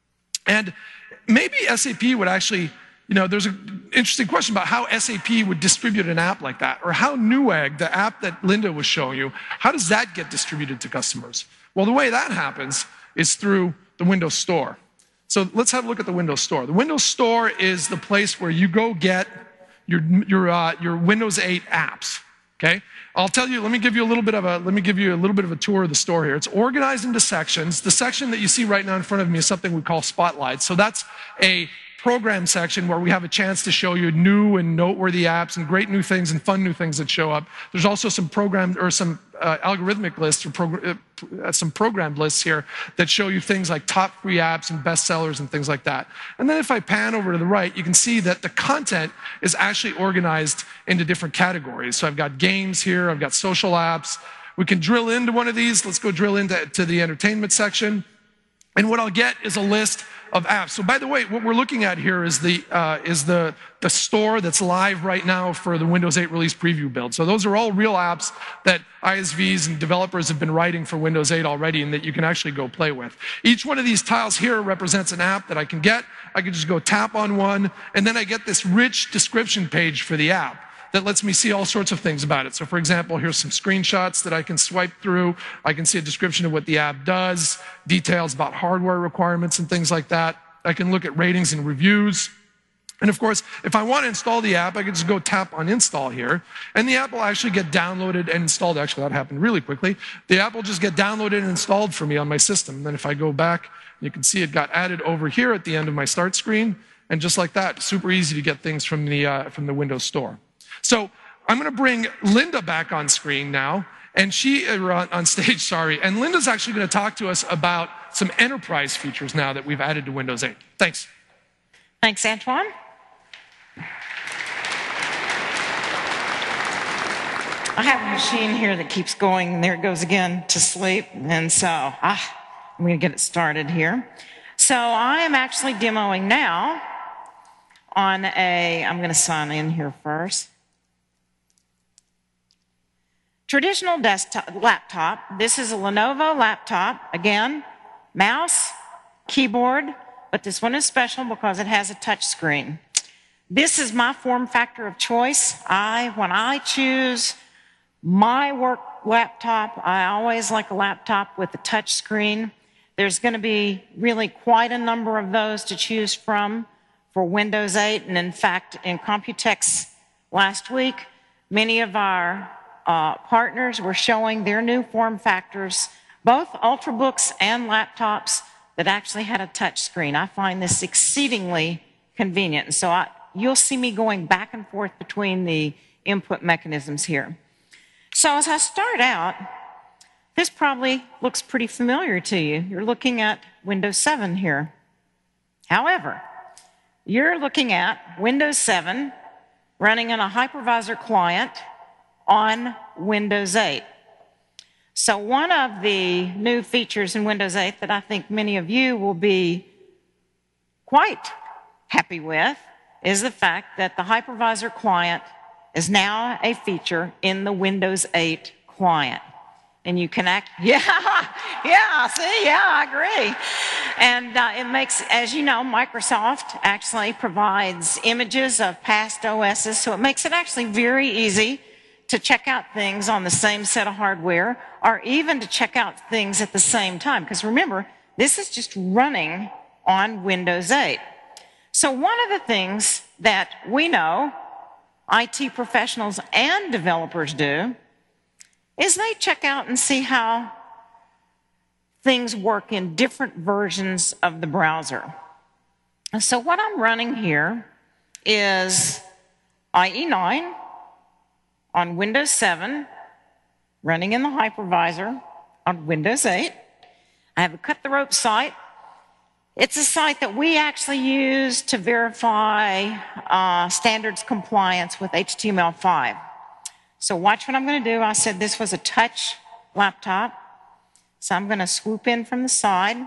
Speaker 2: And maybe S A P would actually, you know, there's an interesting question about how S A P would distribute an app like that, or how Newegg, the app that Linda was showing you, how does that get distributed to customers? Well, the way that happens is through the Windows Store. So let's have a look at the Windows Store. The Windows Store is the place where you go get your, your, uh, your Windows eight apps, okay? I'll tell you, let me give you a little bit of a, let me give you a little bit of a tour of the store here. It's organized into sections. The section that you see right now in front of me is something we call Spotlight. So that's a program section where we have a chance to show you new and noteworthy apps and great new things and fun new things that show up. There's also some program or some uh, algorithmic lists or progr uh, some programmed lists here that show you things like top free apps and bestsellers and things like that. And then if I pan over to the right, you can see that the content is actually organized into different categories. So I've got games here, I've got social apps. We can drill into one of these. Let's go drill into to the entertainment section. And what I'll get is a list of apps. So by the way, what we're looking at here is the uh, is the the store that's live right now for the Windows eight release preview build. So those are all real apps that I S Vs and developers have been writing for Windows eight already, and that you can actually go play with. Each one of these tiles here represents an app that I can get. I can just go tap on one, and then I get this rich description page for the app that lets me see all sorts of things about it. So for example, here's some screenshots that I can swipe through. I can see a description of what the app does, details about hardware requirements and things like that. I can look at ratings and reviews. And of course, if I want to install the app, I can just go tap on install here, and the app will actually get downloaded and installed. Actually, that happened really quickly. The app will just get downloaded and installed for me on my system. And then if I go back, you can see it got added over here at the end of my start screen, and just like that, super easy to get things from the, uh, from the Windows Store. So I'm going to bring Linda back on screen now, and she, uh, on stage, sorry, and Linda's actually going to talk to us about some enterprise features now that we've added to Windows eight. Thanks.
Speaker 3: Thanks, Antoine. I have a machine here that keeps going, and there it goes again to sleep, and so ah, I'm going to get it started here. So I am actually demoing now on a, I'm going to sign in here first. Traditional desktop laptop. This is a Lenovo laptop. Again, mouse, keyboard, but this one is special because it has a touch screen. This is my form factor of choice. I, when I choose my work laptop, I always like a laptop with a touch screen. There's going to be really quite a number of those to choose from for Windows eight. And in fact, in Computex last week, many of our Uh, partners were showing their new form factors, both Ultrabooks and laptops that actually had a touch screen. I find this exceedingly convenient. And so I, you'll see me going back and forth between the input mechanisms here. So as I start out, this probably looks pretty familiar to you. You're looking at Windows seven here. However, you're looking at Windows seven running in a hypervisor client on Windows eight. So one of the new features in Windows eight that I think many of you will be quite happy with is the fact that the hypervisor client is now a feature in the Windows eight client. And you can act, yeah, yeah, see, yeah, I agree. And uh, it makes, as you know, Microsoft actually provides images of past O Ss, so it makes it actually very easy to check out things on the same set of hardware, or even to check out things at the same time. Because remember, this is just running on Windows eight. So one of the things that we know I T professionals and developers do is they check out and see how things work in different versions of the browser. And so what I'm running here is I E nine on Windows seven, running in the hypervisor on Windows eight. I have a Cut the Rope site. It's a site that we actually use to verify uh, standards compliance with H T M L five. So watch what I'm going to do. I said this was a touch laptop. So I'm going to swoop in from the side.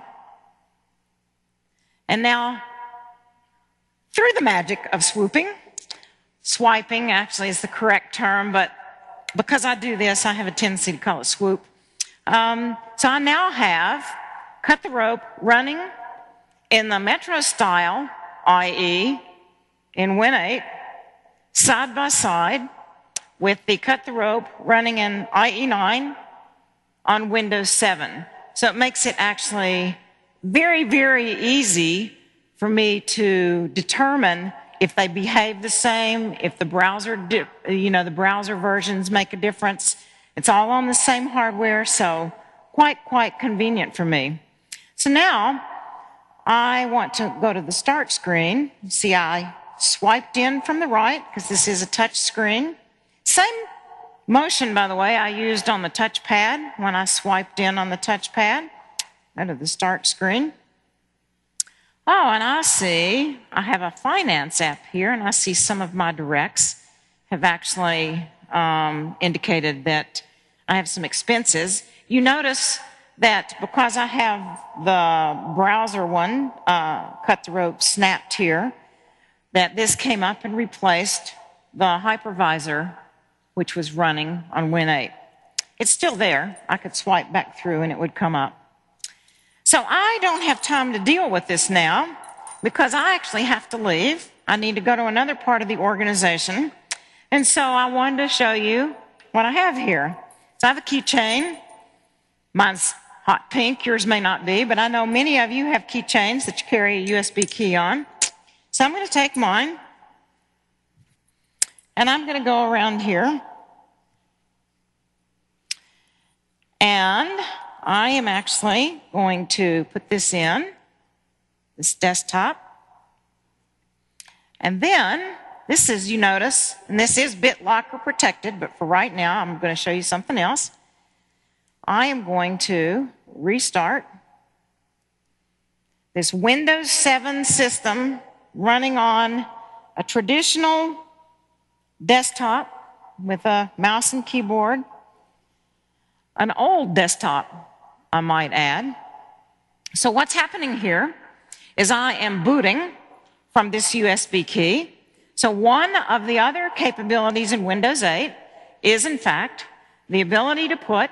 Speaker 3: And now, through the magic of swooping, swiping actually is the correct term, but because I do this, I have a tendency to call it swoop. Um, so I now have Cut the Rope running in the Metro style I E in Win eight, side by side with the Cut the Rope running in I E nine on Windows seven. So it makes it actually very, very easy for me to determine if they behave the same, if the browser, you know, the browser versions make a difference. It's all on the same hardware, so quite, quite convenient for me. So now, I want to go to the start screen. See, I swiped in from the right because this is a touch screen. Same motion, by the way, I used on the touchpad when I swiped in on the touchpad. Go to the start screen. Oh, and I see I have a finance app here, and I see some of my directs have actually um, indicated that I have some expenses. You notice that because I have the browser one, uh, cut the rope snapped here, that this came up and replaced the hypervisor, which was running on Win eight. It's still there. I could swipe back through and it would come up. So I don't have time to deal with this now because I actually have to leave. I need to go to another part of the organization. And so I wanted to show you what I have here. So I have a keychain. Mine's hot pink. Yours may not be, but I know many of you have keychains that you carry a U S B key on. So I'm going to take mine, and I'm going to go around here. And I am actually going to put this in, this desktop. And then, this is, you notice, and this is BitLocker protected, but for right now, I'm going to show you something else. I am going to restart this Windows seven system running on a traditional desktop with a mouse and keyboard, an old desktop, I might add. So what's happening here is I am booting from this U S B key. So one of the other capabilities in Windows eight is, in fact, the ability to put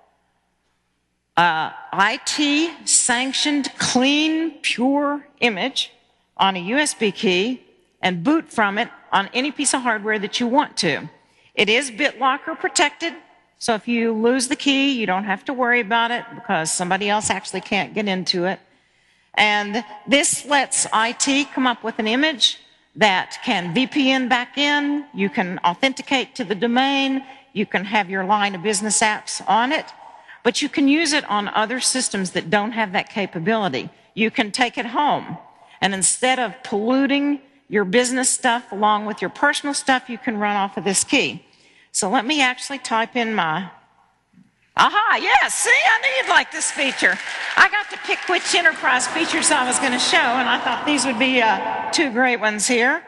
Speaker 3: a I T-sanctioned, clean, pure image on a U S B key and boot from it on any piece of hardware that you want to. It is BitLocker protected, so if you lose the key, you don't have to worry about it because somebody else actually can't get into it. And this lets I T come up with an image that can V P N back in, you can authenticate to the domain, you can have your line of business apps on it, but you can use it on other systems that don't have that capability. You can take it home, and instead of polluting your business stuff along with your personal stuff, you can run off of this key. So let me actually type in my, aha, yes, see, I knew you'd like this feature. I got to pick which enterprise features I was going to show, and I thought these would be uh, two great ones here.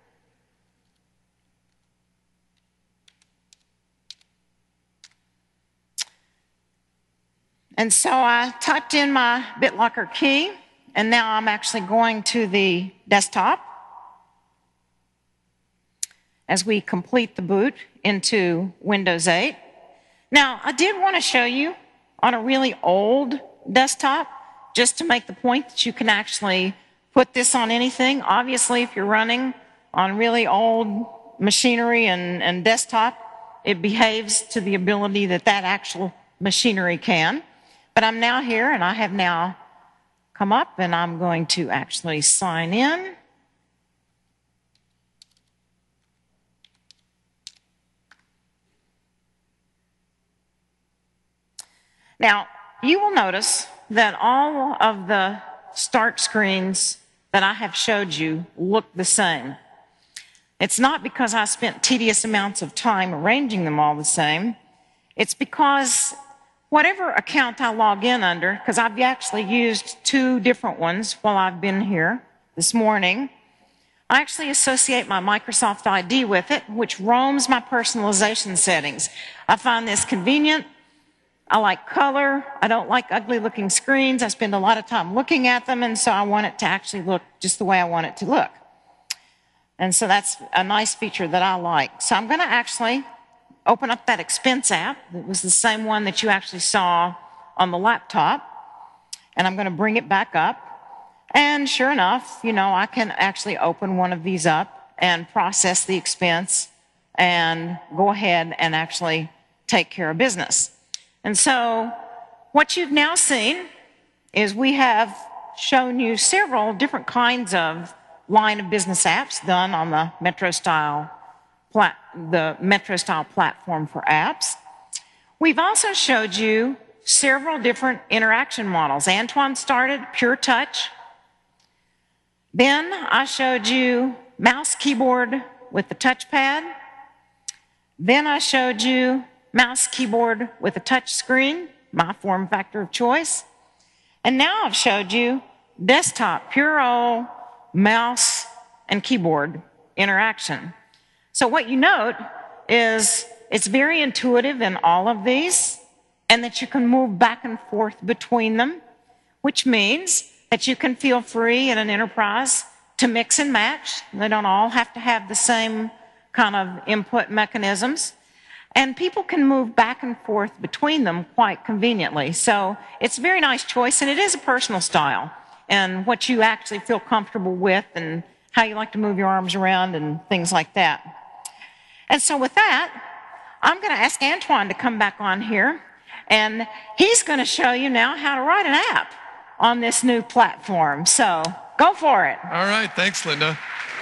Speaker 3: And so I typed in my BitLocker key, and now I'm actually going to the desktop as we complete the boot into Windows eight. Now, I did want to show you on a really old desktop, just to make the point that you can actually put this on anything. Obviously, if you're running on really old machinery and, and desktop, it behaves to the ability that that actual machinery can. But I'm now here, and I have now come up, and I'm going to actually sign in. Now, you will notice that all of the start screens that I have showed you look the same. It's not because I spent tedious amounts of time arranging them all the same. It's because whatever account I log in under, because I've actually used two different ones while I've been here this morning, I actually associate my Microsoft I D with it, which roams my personalization settings. I find this convenient. I like color. I don't like ugly looking screens. I spend a lot of time looking at them, and so I want it to actually look just the way I want it to look. And so that's a nice feature that I like. So I'm going to actually open up that expense app. It was the same one that you actually saw on the laptop. And I'm going to bring it back up. And sure enough, you know, I can actually open one of these up and process the expense and go ahead and actually take care of business. And so what you've now seen is we have shown you several different kinds of line of business apps done on the MetroStyle plat the MetroStyle platform for apps. We've also showed you several different interaction models. Antoine started Pure Touch, Then I showed you mouse keyboard with the touchpad. Then I showed you mouse keyboard with a touch screen, my form factor of choice. And now I've showed you desktop, pure old mouse and keyboard interaction. So what you note is it's very intuitive in all of these, and that you can move back and forth between them, which means that you can feel free in an enterprise to mix and match. They don't all have to have the same kind of input mechanisms. And people can move back and forth between them quite conveniently. So it's a very nice choice, and it is a personal style, and what you actually feel comfortable with and how you like to move your arms around and things like that. And so with that, I'm going to ask Antoine to come back on here, and he's going to show you now how to write an app on this new platform. So go for it.
Speaker 2: All right, thanks, Linda.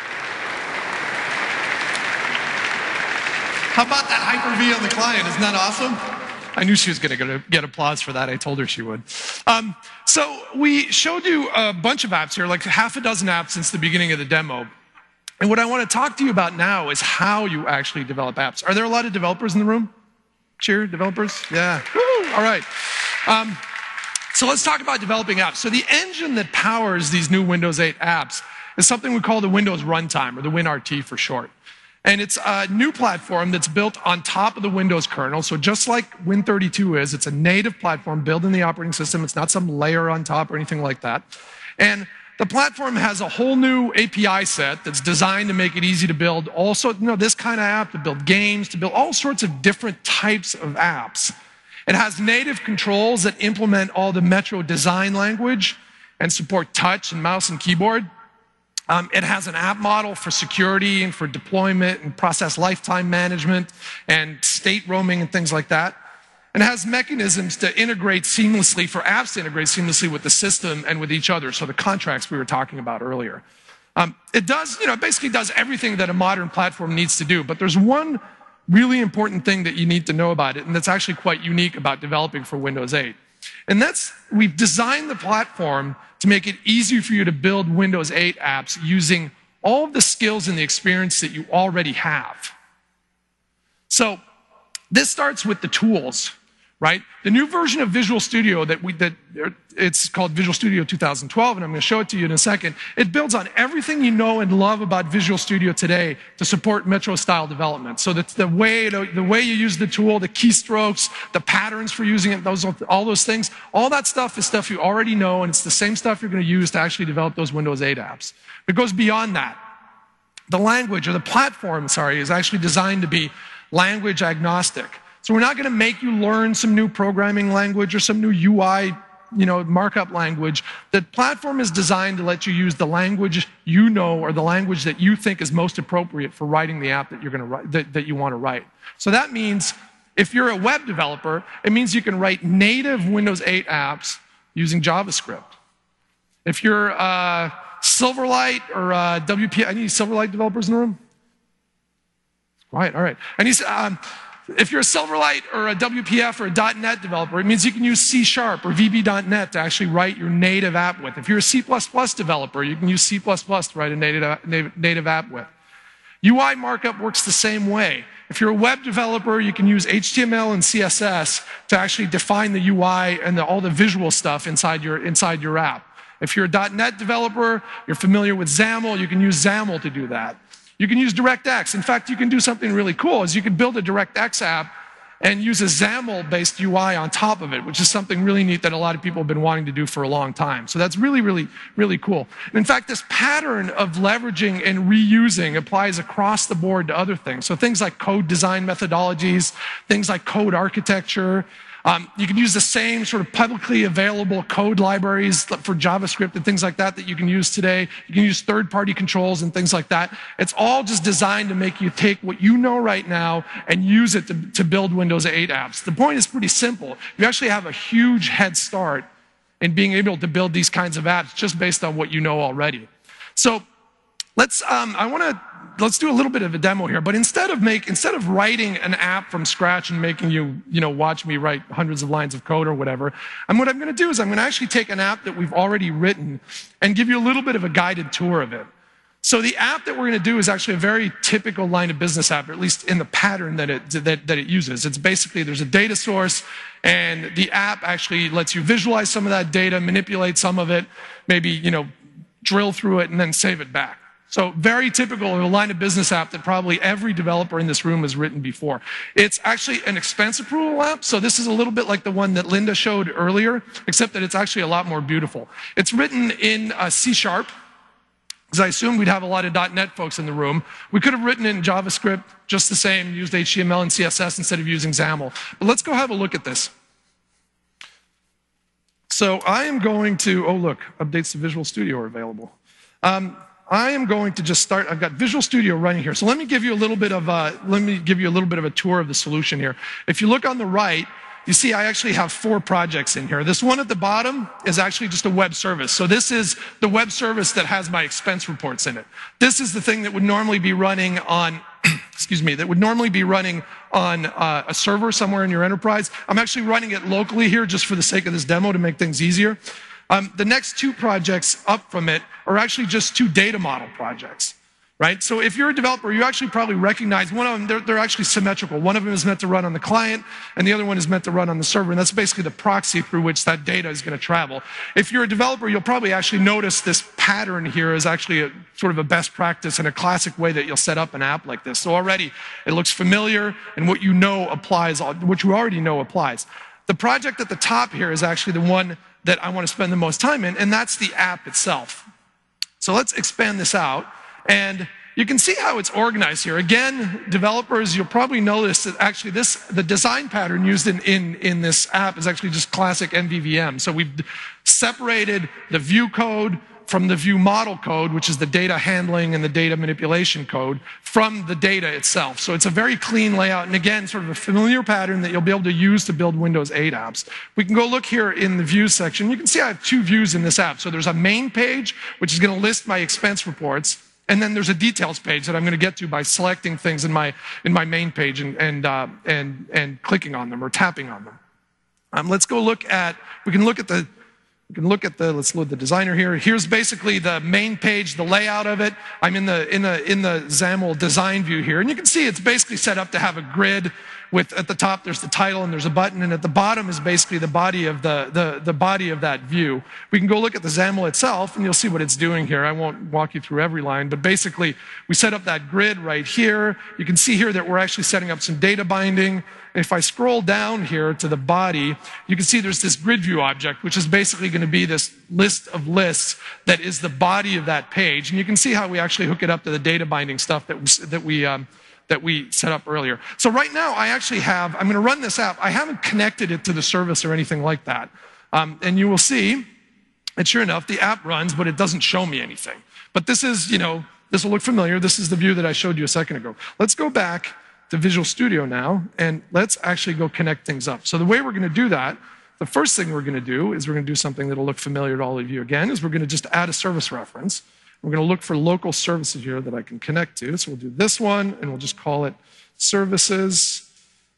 Speaker 2: How about that Hyper-V on the client? Isn't that awesome? I knew she was going to get applause for that. I told her she would. Um, so we showed you a bunch of apps here, like half a dozen apps since the beginning of the demo. And what I want to talk to you about now is how you actually develop apps. Are there a lot of developers in the room? Cheer, developers? Yeah. Woo. All right. Um, so let's talk about developing apps. So the engine that powers these new Windows eight apps is something we call the Windows Runtime, or the WinRT for short. And it's a new platform that's built on top of the Windows kernel. So just like Win thirty-two is, it's a native platform built in the operating system. It's not some layer on top or anything like that. And the platform has a whole new A P I set that's designed to make it easy to build also, you know, this kind of app, to build games, to build all sorts of different types of apps. It has native controls that implement all the Metro design language and support touch and mouse and keyboard. Um, it has an app model for security and for deployment and process lifetime management and state roaming and things like that. And it has mechanisms to integrate seamlessly, for apps to integrate seamlessly with the system and with each other, so the contracts we were talking about earlier. Um, it does, you know, it basically does everything that a modern platform needs to do, but there's one really important thing that you need to know about it, and that's actually quite unique about developing for Windows eight. And that's, we've designed the platform to make it easy for you to build Windows eight apps using all of the skills and the experience that you already have. So this starts with the tools, right? The new version of Visual Studio that we, that it's called Visual Studio two thousand twelve, and I'm going to show it to you in a second. It builds on everything you know and love about Visual Studio today to support Metro-style development. So that's the way, to, the way you use the tool, the keystrokes, the patterns for using it, those, all those things, all that stuff is stuff you already know, and it's the same stuff you're going to use to actually develop those Windows eight apps. It goes beyond that. The language, or the platform, sorry, is actually designed to be language agnostic. So we're not going to make you learn some new programming language or some new U I, you know, markup language. The platform is designed to let you use the language you know, or the language that you think is most appropriate for writing the app that you're going to write, that, that you want to write. So that means if you're a web developer, it means you can write native Windows eight apps using JavaScript. If you're uh, Silverlight or uh, W P, any Silverlight developers in the room? Quiet, all right. And he's, um, if you're a Silverlight or a W P F or a dot net developer, it means you can use C sharp or V B dot net to actually write your native app with. If you're a C plus plus developer, you can use C plus plus to write a native, native app with. U I markup works the same way. If you're a web developer, you can use H T M L and C S S to actually define the U I and the, all the visual stuff inside your, inside your app. If you're a dot net developer, you're familiar with XAML, you can use XAML to do that. You can use DirectX. In fact, you can do something really cool, is you can build a DirectX app and use a XAML-based U I on top of it, which is something really neat that a lot of people have been wanting to do for a long time. So that's really, really, really cool. And in fact, this pattern of leveraging and reusing applies across the board to other things. So things like code design methodologies, things like code architecture. Um, you can use the same sort of publicly available code libraries for JavaScript and things like that that you can use today. You can use third-party controls and things like that. It's all just designed to make you take what you know right now and use it to, to build Windows eight apps. The point is pretty simple. You actually have a huge head start in being able to build these kinds of apps just based on what you know already. So let's, um, I want to, let's do a little bit of a demo here, but instead of make, instead of writing an app from scratch and making you, you know, watch me write hundreds of lines of code or whatever, and what I'm going to do is I'm going to actually take an app that we've already written and give you a little bit of a guided tour of it. So the app that we're going to do is actually a very typical line of business app, or at least in the pattern that it, that, that it uses. It's basically, there's a data source, and the app actually lets you visualize some of that data, manipulate some of it, maybe, you know, drill through it, and then save it back. So very typical of a line of business app that probably every developer in this room has written before. It's actually an expense approval app, so this is a little bit like the one that Linda showed earlier, except that it's actually a lot more beautiful. It's written in uh, C sharp, because I assumed we'd have a lot of dot net folks in the room. We could have written it in JavaScript just the same, used H T M L and C S S instead of using XAML. But let's go have a look at this. So I am going to, oh look, updates to Visual Studio are available. Um, I am going to just start, I've got Visual Studio running here. So let me give you a little bit of a, let me give you a little bit of a tour of the solution here. If you look on the right, you see I actually have four projects in here. This one at the bottom is actually just a web service. So this is the web service that has my expense reports in it. This is the thing that would normally be running on, excuse me, that would normally be running on uh, a server somewhere in your enterprise. I'm actually running it locally here just for the sake of this demo to make things easier. Um, the next two projects up from it are actually just two data model projects. Right? So if you're a developer, you actually probably recognize one of them, they're, they're actually symmetrical. One of them is meant to run on the client, and the other one is meant to run on the server, and that's basically the proxy through which that data is going to travel. If you're a developer, you'll probably actually notice this pattern here is actually a, sort of a best practice and a classic way that you'll set up an app like this. So already it looks familiar, and what you know applies, what you already know applies. The project at the top here is actually the one that I want to spend the most time in, and that's the app itself. So let's expand this out. And you can see how it's organized here. Again, developers, you'll probably notice that actually this, the design pattern used in, in, in this app is actually just classic M V V M. So we've separated the view code from the view model code, which is the data handling and the data manipulation code, from the data itself. So it's a very clean layout, and again, sort of a familiar pattern that you'll be able to use to build Windows eight apps. We can go look here in the views section. You can see I have two views in this app. So there's a main page, which is going to list my expense reports. And then there's a details page that I'm going to get to by selecting things in my, in my main page and, and, uh, and, and clicking on them or tapping on them. Um, let's go look at, we can look at the, we can look at the, let's load the designer here. Here's basically the main page, the layout of it. I'm in the, in the, in the XAML design view here. And you can see it's basically set up to have a grid with, at the top there's the title and there's a button, and at the bottom is basically the body of the, the, the body of that view. We can go look at the XAML itself and you'll see what it's doing here. I won't walk you through every line, but basically we set up that grid right here. You can see here that we're actually setting up some data binding. If I scroll down here to the body, you can see there's this grid view object, which is basically going to be this list of lists that is the body of that page. And you can see how we actually hook it up to the data binding stuff that we, that we, um, that we set up earlier. So right now, I actually have, I'm going to run this app. I haven't connected it to the service or anything like that. Um, and you will see, and sure enough, the app runs, but it doesn't show me anything. But this is, you know, this will look familiar. This is the view that I showed you a second ago. Let's go back to Visual Studio now, and let's actually go connect things up. So the way we're going to do that, the first thing we're going to do is we're going to do something that will look familiar to all of you again, is we're going to just add a service reference. We're going to look for local services here that I can connect to. So we'll do this one, and we'll just call it services,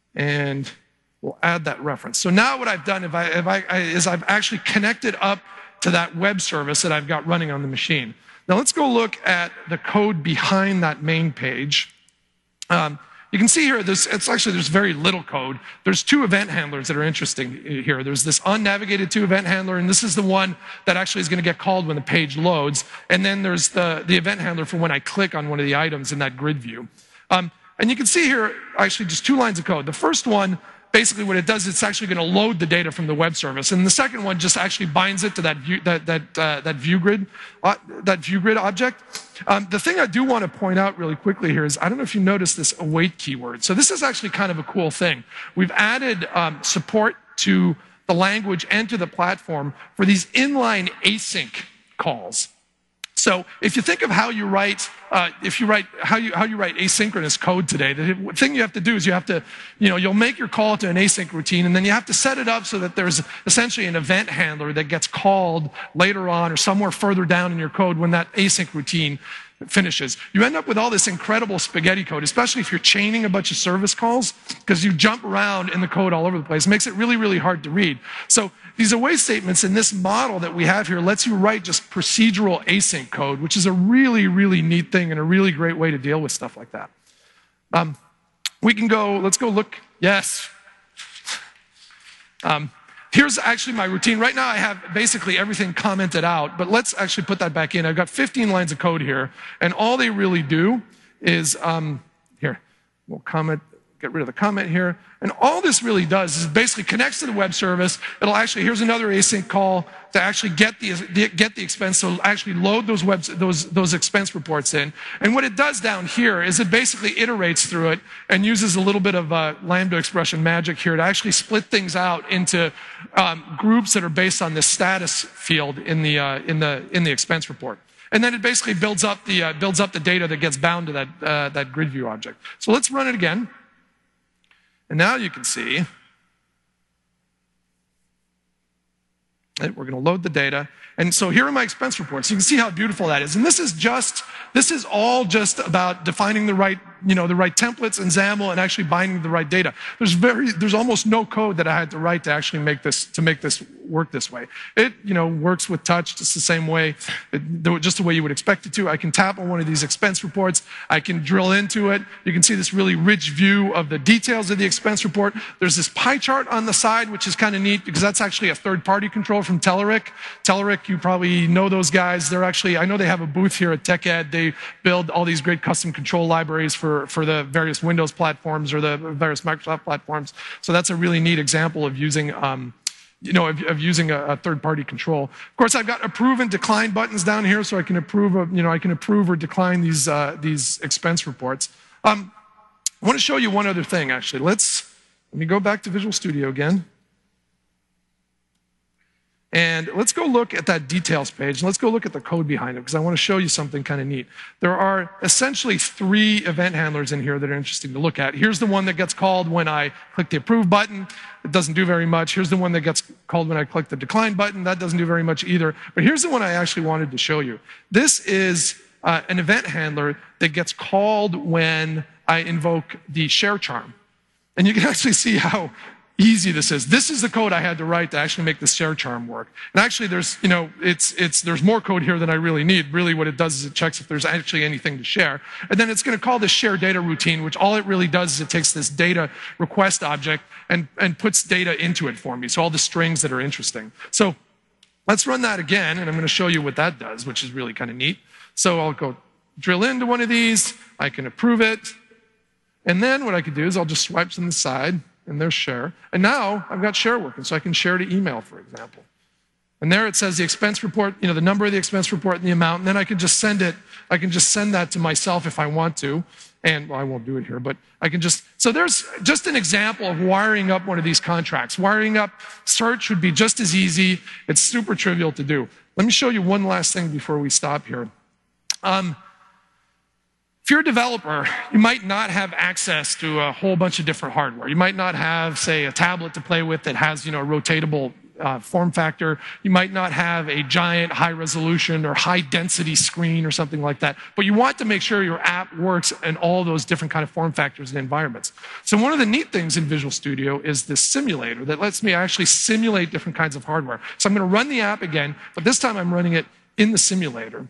Speaker 2: and we'll add that reference. So now what I've done if I, if I, I, is I've actually connected up to that web service that I've got running on the machine. Now let's go look at the code behind that main page. Um, You can see here, there's, it's actually, there's very little code. There's two event handlers that are interesting here. There's this unnavigated to event handler, and this is the one that actually is going to get called when the page loads. And then there's the, the event handler for when I click on one of the items in that grid view. Um, and you can see here, actually, just two lines of code. The first one, basically what it does, it's actually going to load the data from the web service. And the second one just actually binds it to that view, that, that, uh, that view grid, uh, that view grid object. Um, the thing I do want to point out really quickly here is, I don't know if you noticed this await keyword. So this is actually kind of a cool thing. We've added um, support to the language and to the platform for these inline async calls. So if you think of how you write, uh, if you write how you how you write asynchronous code today, the thing you have to do is you have to, you know, you'll make your call to an async routine, and then you have to set it up so that there's essentially an event handler that gets called later on or somewhere further down in your code when that async routine finishes. You end up with all this incredible spaghetti code, especially if you're chaining a bunch of service calls, because you jump around in the code all over the place. It makes it really, really hard to read. So these await statements in this model that we have here lets you write just procedural async code, which is a really, really neat thing and a really great way to deal with stuff like that. Um, we can go, let's go look, yes. Um, Here's actually my routine. Right now I have basically everything commented out, but let's actually put that back in. I've got fifteen lines of code here, and all they really do is, um, here, we'll comment, get rid of the comment here. And all this really does is basically connects to the web service. It'll actually, here's another async call to actually get the, get the expense, so it'll actually load those, web, those, those expense reports in. And what it does down here is it basically iterates through it and uses a little bit of uh, Lambda expression magic here to actually split things out into um, groups that are based on the status field in the, uh, in the, in the expense report. And then it basically builds up the, uh, builds up the data that gets bound to that, uh, that grid view object. So let's run it again. And now you can see that we're going to load the data. And so here are my expense reports. You can see how beautiful that is. And this is just, this is all just about defining the right, you know, the right templates in XAML and actually binding the right data. There's very, there's almost no code that I had to write to actually make this, to make this work this way. It, you know, works with touch just the same way, it, just the way you would expect it to. I can tap on one of these expense reports. I can drill into it. You can see this really rich view of the details of the expense report. There's this pie chart on the side, which is kind of neat because that's actually a third-party control from Telerik. Telerik, you probably know those guys. They're actually, I know they have a booth here at TechEd. They build all these great custom control libraries for, for the various Windows platforms or the various Microsoft platforms. So that's a really neat example of using, um, you know, of, of using a, a third-party control. Of course, I've got approve and decline buttons down here, so I can approve, of, you know, I can approve or decline these uh, these expense reports. Um, I want to show you one other thing, actually. Let's let me go back to Visual Studio again. And let's go look at that details page. And let's go look at the code behind it, because I want to show you something kind of neat. There are essentially three event handlers in here that are interesting to look at. Here's the one that gets called when I click the approve button. It doesn't do very much. Here's the one that gets called when I click the decline button. That doesn't do very much either. But here's the one I actually wanted to show you. This is uh, an event handler that gets called when I invoke the share charm. And you can actually see how easy this is. This is the code I had to write to actually make the share charm work. And actually there's, you know, it's, it's, there's more code here than I really need. Really what it does is it checks if there's actually anything to share. And then it's going to call this share data routine, which all it really does is it takes this data request object and, and puts data into it for me. So all the strings that are interesting. So let's run that again, and I'm going to show you what that does, which is really kind of neat. So I'll go drill into one of these. I can approve it. And then what I could do is I'll just swipe to the side. And there's share. And now I've got share working, so I can share to email, for example. And there it says the expense report, you know, the number of the expense report and the amount, and then I can just send it, I can just send that to myself if I want to. And, well, I won't do it here, but I can just, so there's just an example of wiring up one of these contracts. Wiring up search would be just as easy. It's super trivial to do. Let me show you one last thing before we stop here. Um, If you're a developer, you might not have access to a whole bunch of different hardware. You might not have, say, a tablet to play with that has, you know, a rotatable uh, form factor. You might not have a giant high-resolution or high-density screen or something like that. But you want to make sure your app works in all those different kind of form factors and environments. So one of the neat things in Visual Studio is this simulator that lets me actually simulate different kinds of hardware. So I'm going to run the app again, but this time I'm running it in the simulator.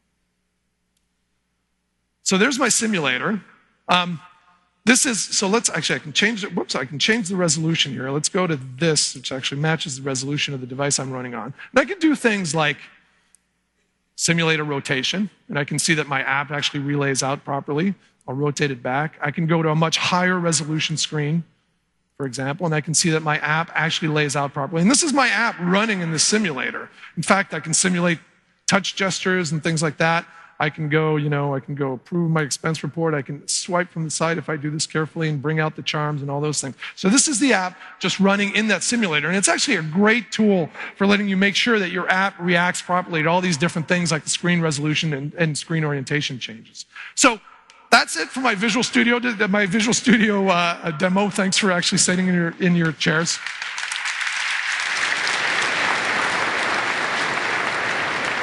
Speaker 2: So there's my simulator. Um, this is, so let's, actually I can change it, whoops, I can change the resolution here. Let's go to this, which actually matches the resolution of the device I'm running on. And I can do things like simulate a rotation, and I can see that my app actually relays out properly. I'll rotate it back. I can go to a much higher resolution screen, for example, and I can see that my app actually lays out properly. And this is my app running in the simulator. In fact, I can simulate touch gestures and things like that. I can go, you know, I can go approve my expense report. I can swipe from the side if I do this carefully and bring out the charms and all those things. So this is the app just running in that simulator. And it's actually a great tool for letting you make sure that your app reacts properly to all these different things like the screen resolution and, and screen orientation changes. So that's it for my Visual Studio, my Visual Studio uh, demo. Thanks for actually sitting in your, in your chairs.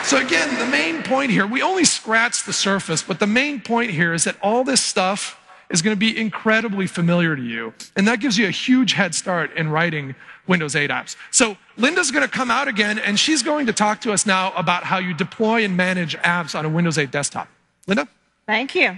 Speaker 2: So again, the main point here, we only scratched the surface, but the main point here is that all this stuff is going to be incredibly familiar to you. And that gives you a huge head start in writing Windows eight apps. So Linda's going to come out again, and she's going to talk to us now about how you deploy and manage apps on a Windows eight desktop. Linda?
Speaker 3: Thank you.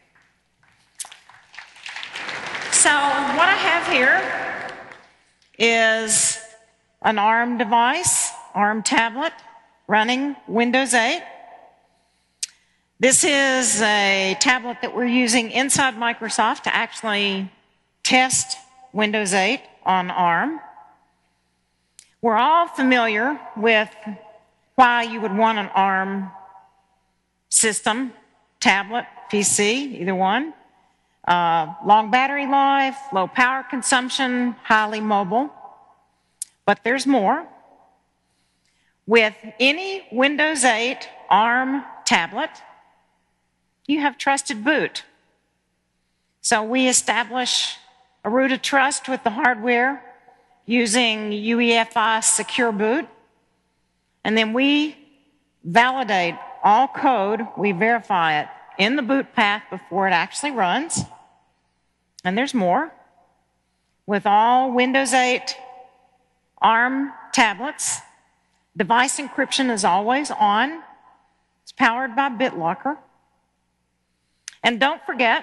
Speaker 3: So what I have here is an ARM device, ARM tablet, running Windows eight. This is a tablet that we're using inside Microsoft to actually test Windows eight on ARM. We're all familiar with why you would want an ARM system, tablet, P C, either one. Uh, long battery life, low power consumption, highly mobile. But there's more. With any Windows eight ARM tablet, you have trusted boot. So we establish a root of trust with the hardware using U E F I Secure Boot. And then we validate all code, we verify it in the boot path before it actually runs. And there's more. With all Windows eight ARM tablets, device encryption is always on. It's powered by BitLocker. And don't forget,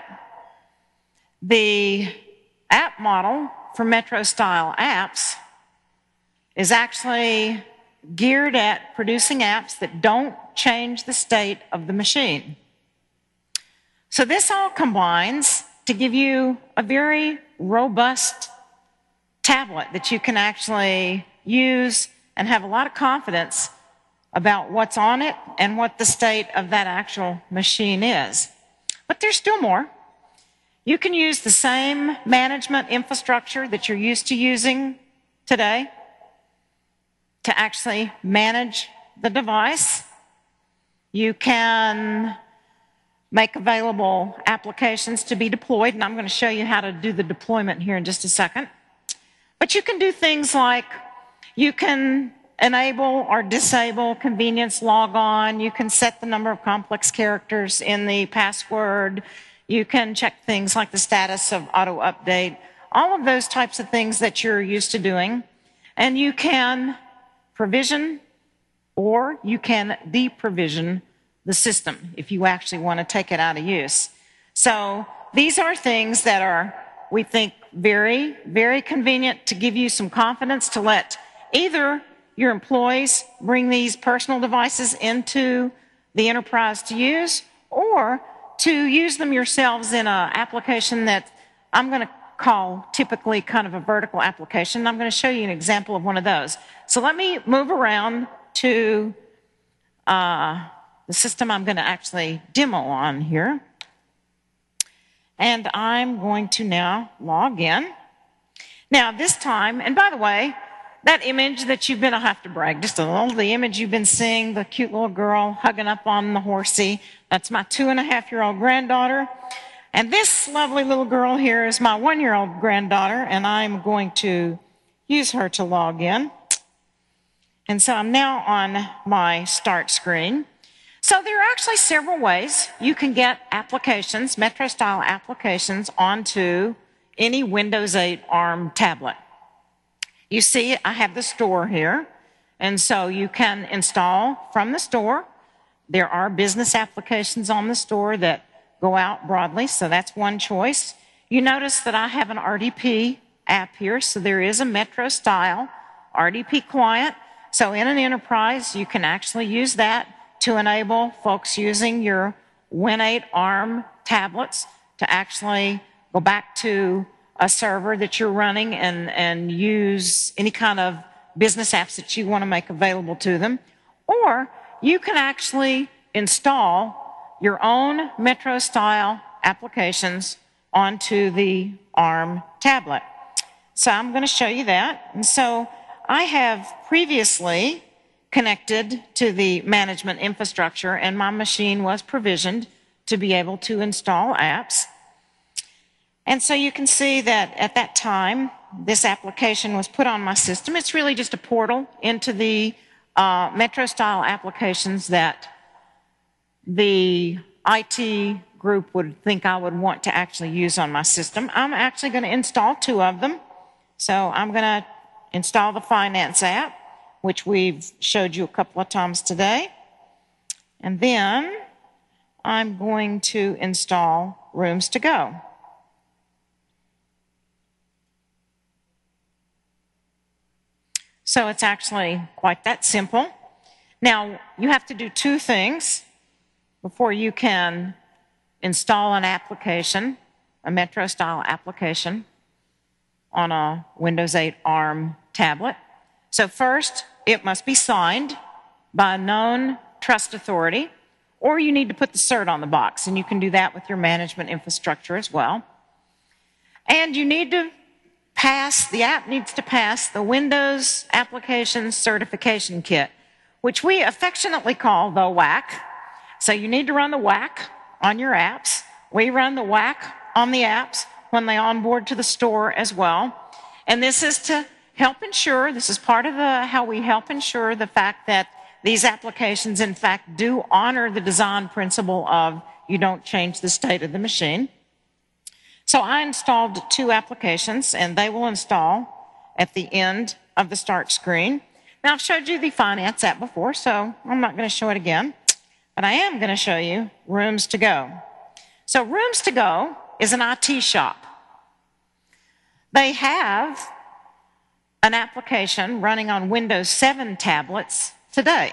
Speaker 3: the app model for Metro-style apps is actually geared at producing apps that don't change the state of the machine. So this all combines to give you a very robust tablet that you can actually use and have a lot of confidence about what's on it and what the state of that actual machine is. But there's still more. You can use the same management infrastructure that you're used to using today to actually manage the device. You can make available applications to be deployed, and I'm going to show you how to do the deployment here in just a second. But you can do things like you can enable or disable convenience logon. You can set the number of complex characters in the password. You can check things like the status of auto update, all of those types of things that you're used to doing. And you can provision or you can deprovision the system if you actually want to take it out of use. So these are things that are, we think, very, very convenient to give you some confidence to let either your employees bring these personal devices into the enterprise to use, or to use them yourselves in an application that I'm going to call typically kind of a vertical application. I'm going to show you an example of one of those. So let me move around to uh, the system I'm going to actually demo on here. And I'm going to now log in. Now this time, and by the way, that image that you've been, I'll have to brag just a little, the image you've been seeing, the cute little girl hugging up on the horsey, that's my two and a half year old granddaughter. And this lovely little girl here is my one year old granddaughter, and I'm going to use her to log in. And so I'm now on my start screen. So there are actually several ways you can get applications, Metro-style applications, onto any Windows eight ARM tablet. You see, I have the store here, and so you can install from the store. There are business applications on the store that go out broadly, so that's one choice. You notice that I have an R D P app here, so there is a Metro-style R D P client. So in an enterprise, you can actually use that to enable folks using your Win eight ARM tablets to actually go back to a server that you're running and, and use any kind of business apps that you want to make available to them. Or you can actually install your own Metro-style applications onto the ARM tablet. So I'm going to show you that. And so I have previously connected to the management infrastructure, and my machine was provisioned to be able to install apps. And so you can see that at that time, this application was put on my system. It's really just a portal into the uh, Metro-style applications that the I T group would think I would want to actually use on my system. I'm actually going to install two of them. So I'm going to install the Finance app, which we've showed you a couple of times today. And then I'm going to install Rooms to Go. So it's actually quite that simple. Now, you have to do two things before you can install an application, a Metro-style application, on a Windows eight ARM tablet. So first, it must be signed by a known trust authority, or you need to put the cert on the box, and you can do that with your management infrastructure as well. And you need to pass, the app needs to pass the Windows Application Certification Kit, which we affectionately call the W A C. So you need to run the W A C on your apps. We run the W A C on the apps when they onboard to the store as well. And this is to help ensure, this is part of the, how we help ensure the fact that these applications, in fact, do honor the design principle of you don't change the state of the machine. So I installed two applications, and they will install at the end of the start screen. Now, I've showed you the Finance app before, so I'm not going to show it again, but I am going to show you Rooms to Go. So Rooms to Go is an I T shop. They have an application running on Windows seven tablets today.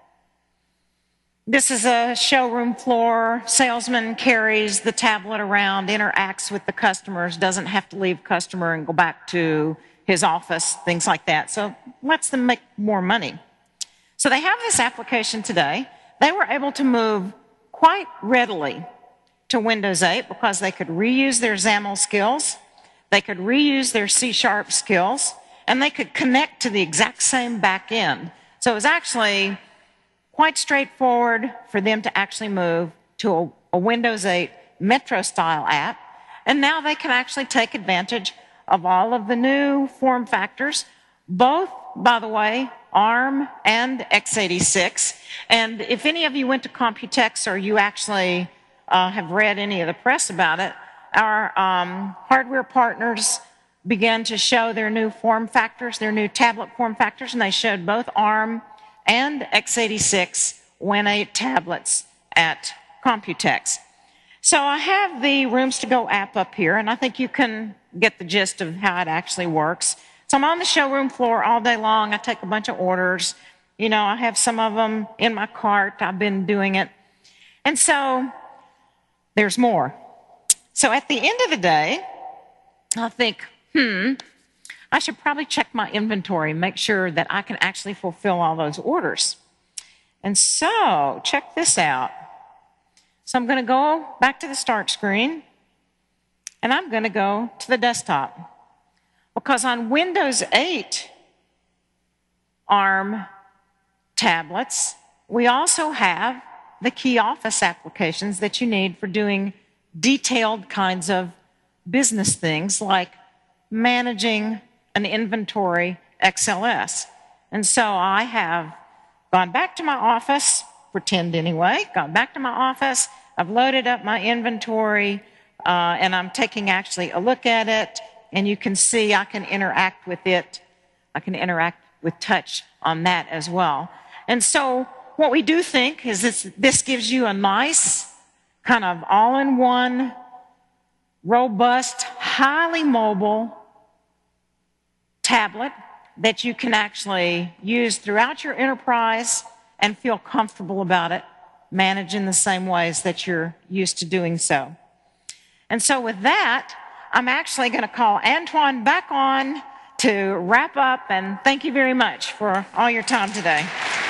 Speaker 3: This is a showroom floor. Salesman carries the tablet around, interacts with the customers, doesn't have to leave customer and go back to his office, things like that. So lets them make more money. So they have this application today. They were able to move quite readily to Windows eight because they could reuse their XAML skills, they could reuse their C sharp skills, and they could connect to the exact same back end. So it was actually quite straightforward for them to actually move to a, a Windows eight Metro-style app, and now they can actually take advantage of all of the new form factors, both, by the way, ARM and x eighty-six. And if any of you went to Computex or you actually uh, have read any of the press about it, our um, hardware partners began to show their new form factors, their new tablet form factors, and they showed both ARM and x eighty-six Win eight tablets at Computex. So I have the Rooms to Go app up here, and I think you can get the gist of how it actually works. So I'm on the showroom floor all day long. I take a bunch of orders. You know, I have some of them in my cart. I've been doing it. And so there's more. So at the end of the day, I think, hmm, I should probably check my inventory and make sure that I can actually fulfill all those orders. And so check this out. So I'm going to go back to the start screen, and I'm going to go to the desktop. Because on Windows eight ARM tablets, we also have the key office applications that you need for doing detailed kinds of business things like managing an inventory X L S. And so I have gone back to my office, pretend anyway, gone back to my office, I've loaded up my inventory, uh, and I'm taking actually a look at it, and you can see I can interact with it. I can interact with touch on that as well. And so what we do think is this, this gives you a nice kind of all-in-one, robust, highly mobile tablet that you can actually use throughout your enterprise and feel comfortable about it, manage in the same ways that you're used to doing so. And so with that, I'm actually going to call Antoine back on to wrap up, and thank you very much for all your time today.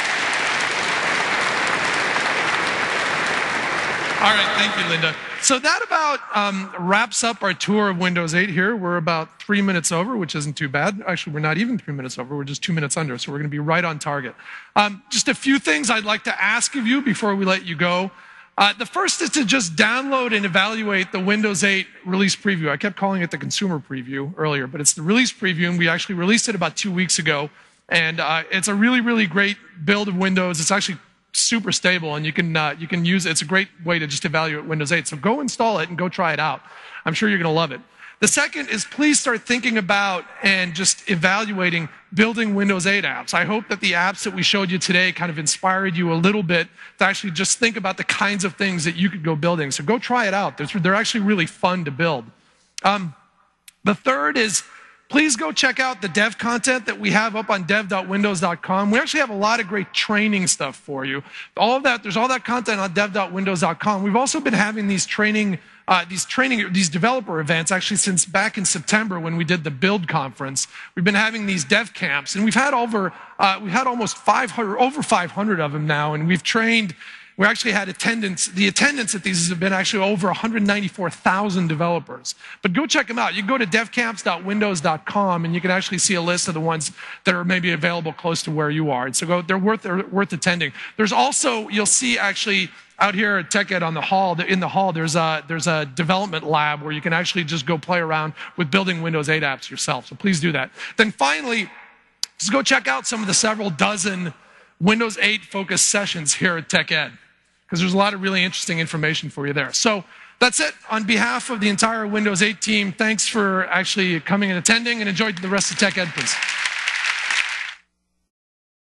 Speaker 2: All right, thank you, Linda. So that about um, wraps up our tour of Windows eight here. We're about three minutes over, which isn't too bad. Actually, we're not even three minutes over. We're just two minutes under, so we're going to be right on target. Um, just a few things I'd like to ask of you before we let you go. Uh, the first is to just download and evaluate the Windows eight release preview. I kept calling it the consumer preview earlier, but it's the release preview, and we actually released it about two weeks ago. And uh, it's a really, really great build of Windows. It's actually super stable, and you can uh, you can use it. It's a great way to just evaluate Windows eight. So go install it and go try it out. I'm sure you're going to love it. The second is please start thinking about and just evaluating building Windows eight apps. I hope that the apps that we showed you today kind of inspired you a little bit to actually just think about the kinds of things that you could go building. So go try it out. They're, they're actually really fun to build. Um, the third is please go check out the dev content that we have up on dev dot windows dot com. We actually have a lot of great training stuff for you. All of that, there's all that content on dev dot windows dot com. We've also been having these training, uh, these training, these developer events actually since back in September when we did the Build conference. We've been having these dev camps, and we've had over, uh, we've had almost five hundred, over five hundred of them now, and we've trained. We actually had attendance. The attendance at these has been actually over one hundred ninety-four thousand developers. But go check them out. You can go to dev camps dot windows dot com, and you can actually see a list of the ones that are maybe available close to where you are. And so go, they're worth they're worth attending. There's also, you'll see actually out here at TechEd on the hall, in the hall, there's a there's a development lab where you can actually just go play around with building Windows eight apps yourself. So please do that. Then finally, just go check out some of the several dozen Windows eight focused sessions here at TechEd, because there's a lot of really interesting information for you there. So that's it. On behalf of the entire Windows eight team, thanks for actually coming and attending, and enjoy the rest of TechEd, please.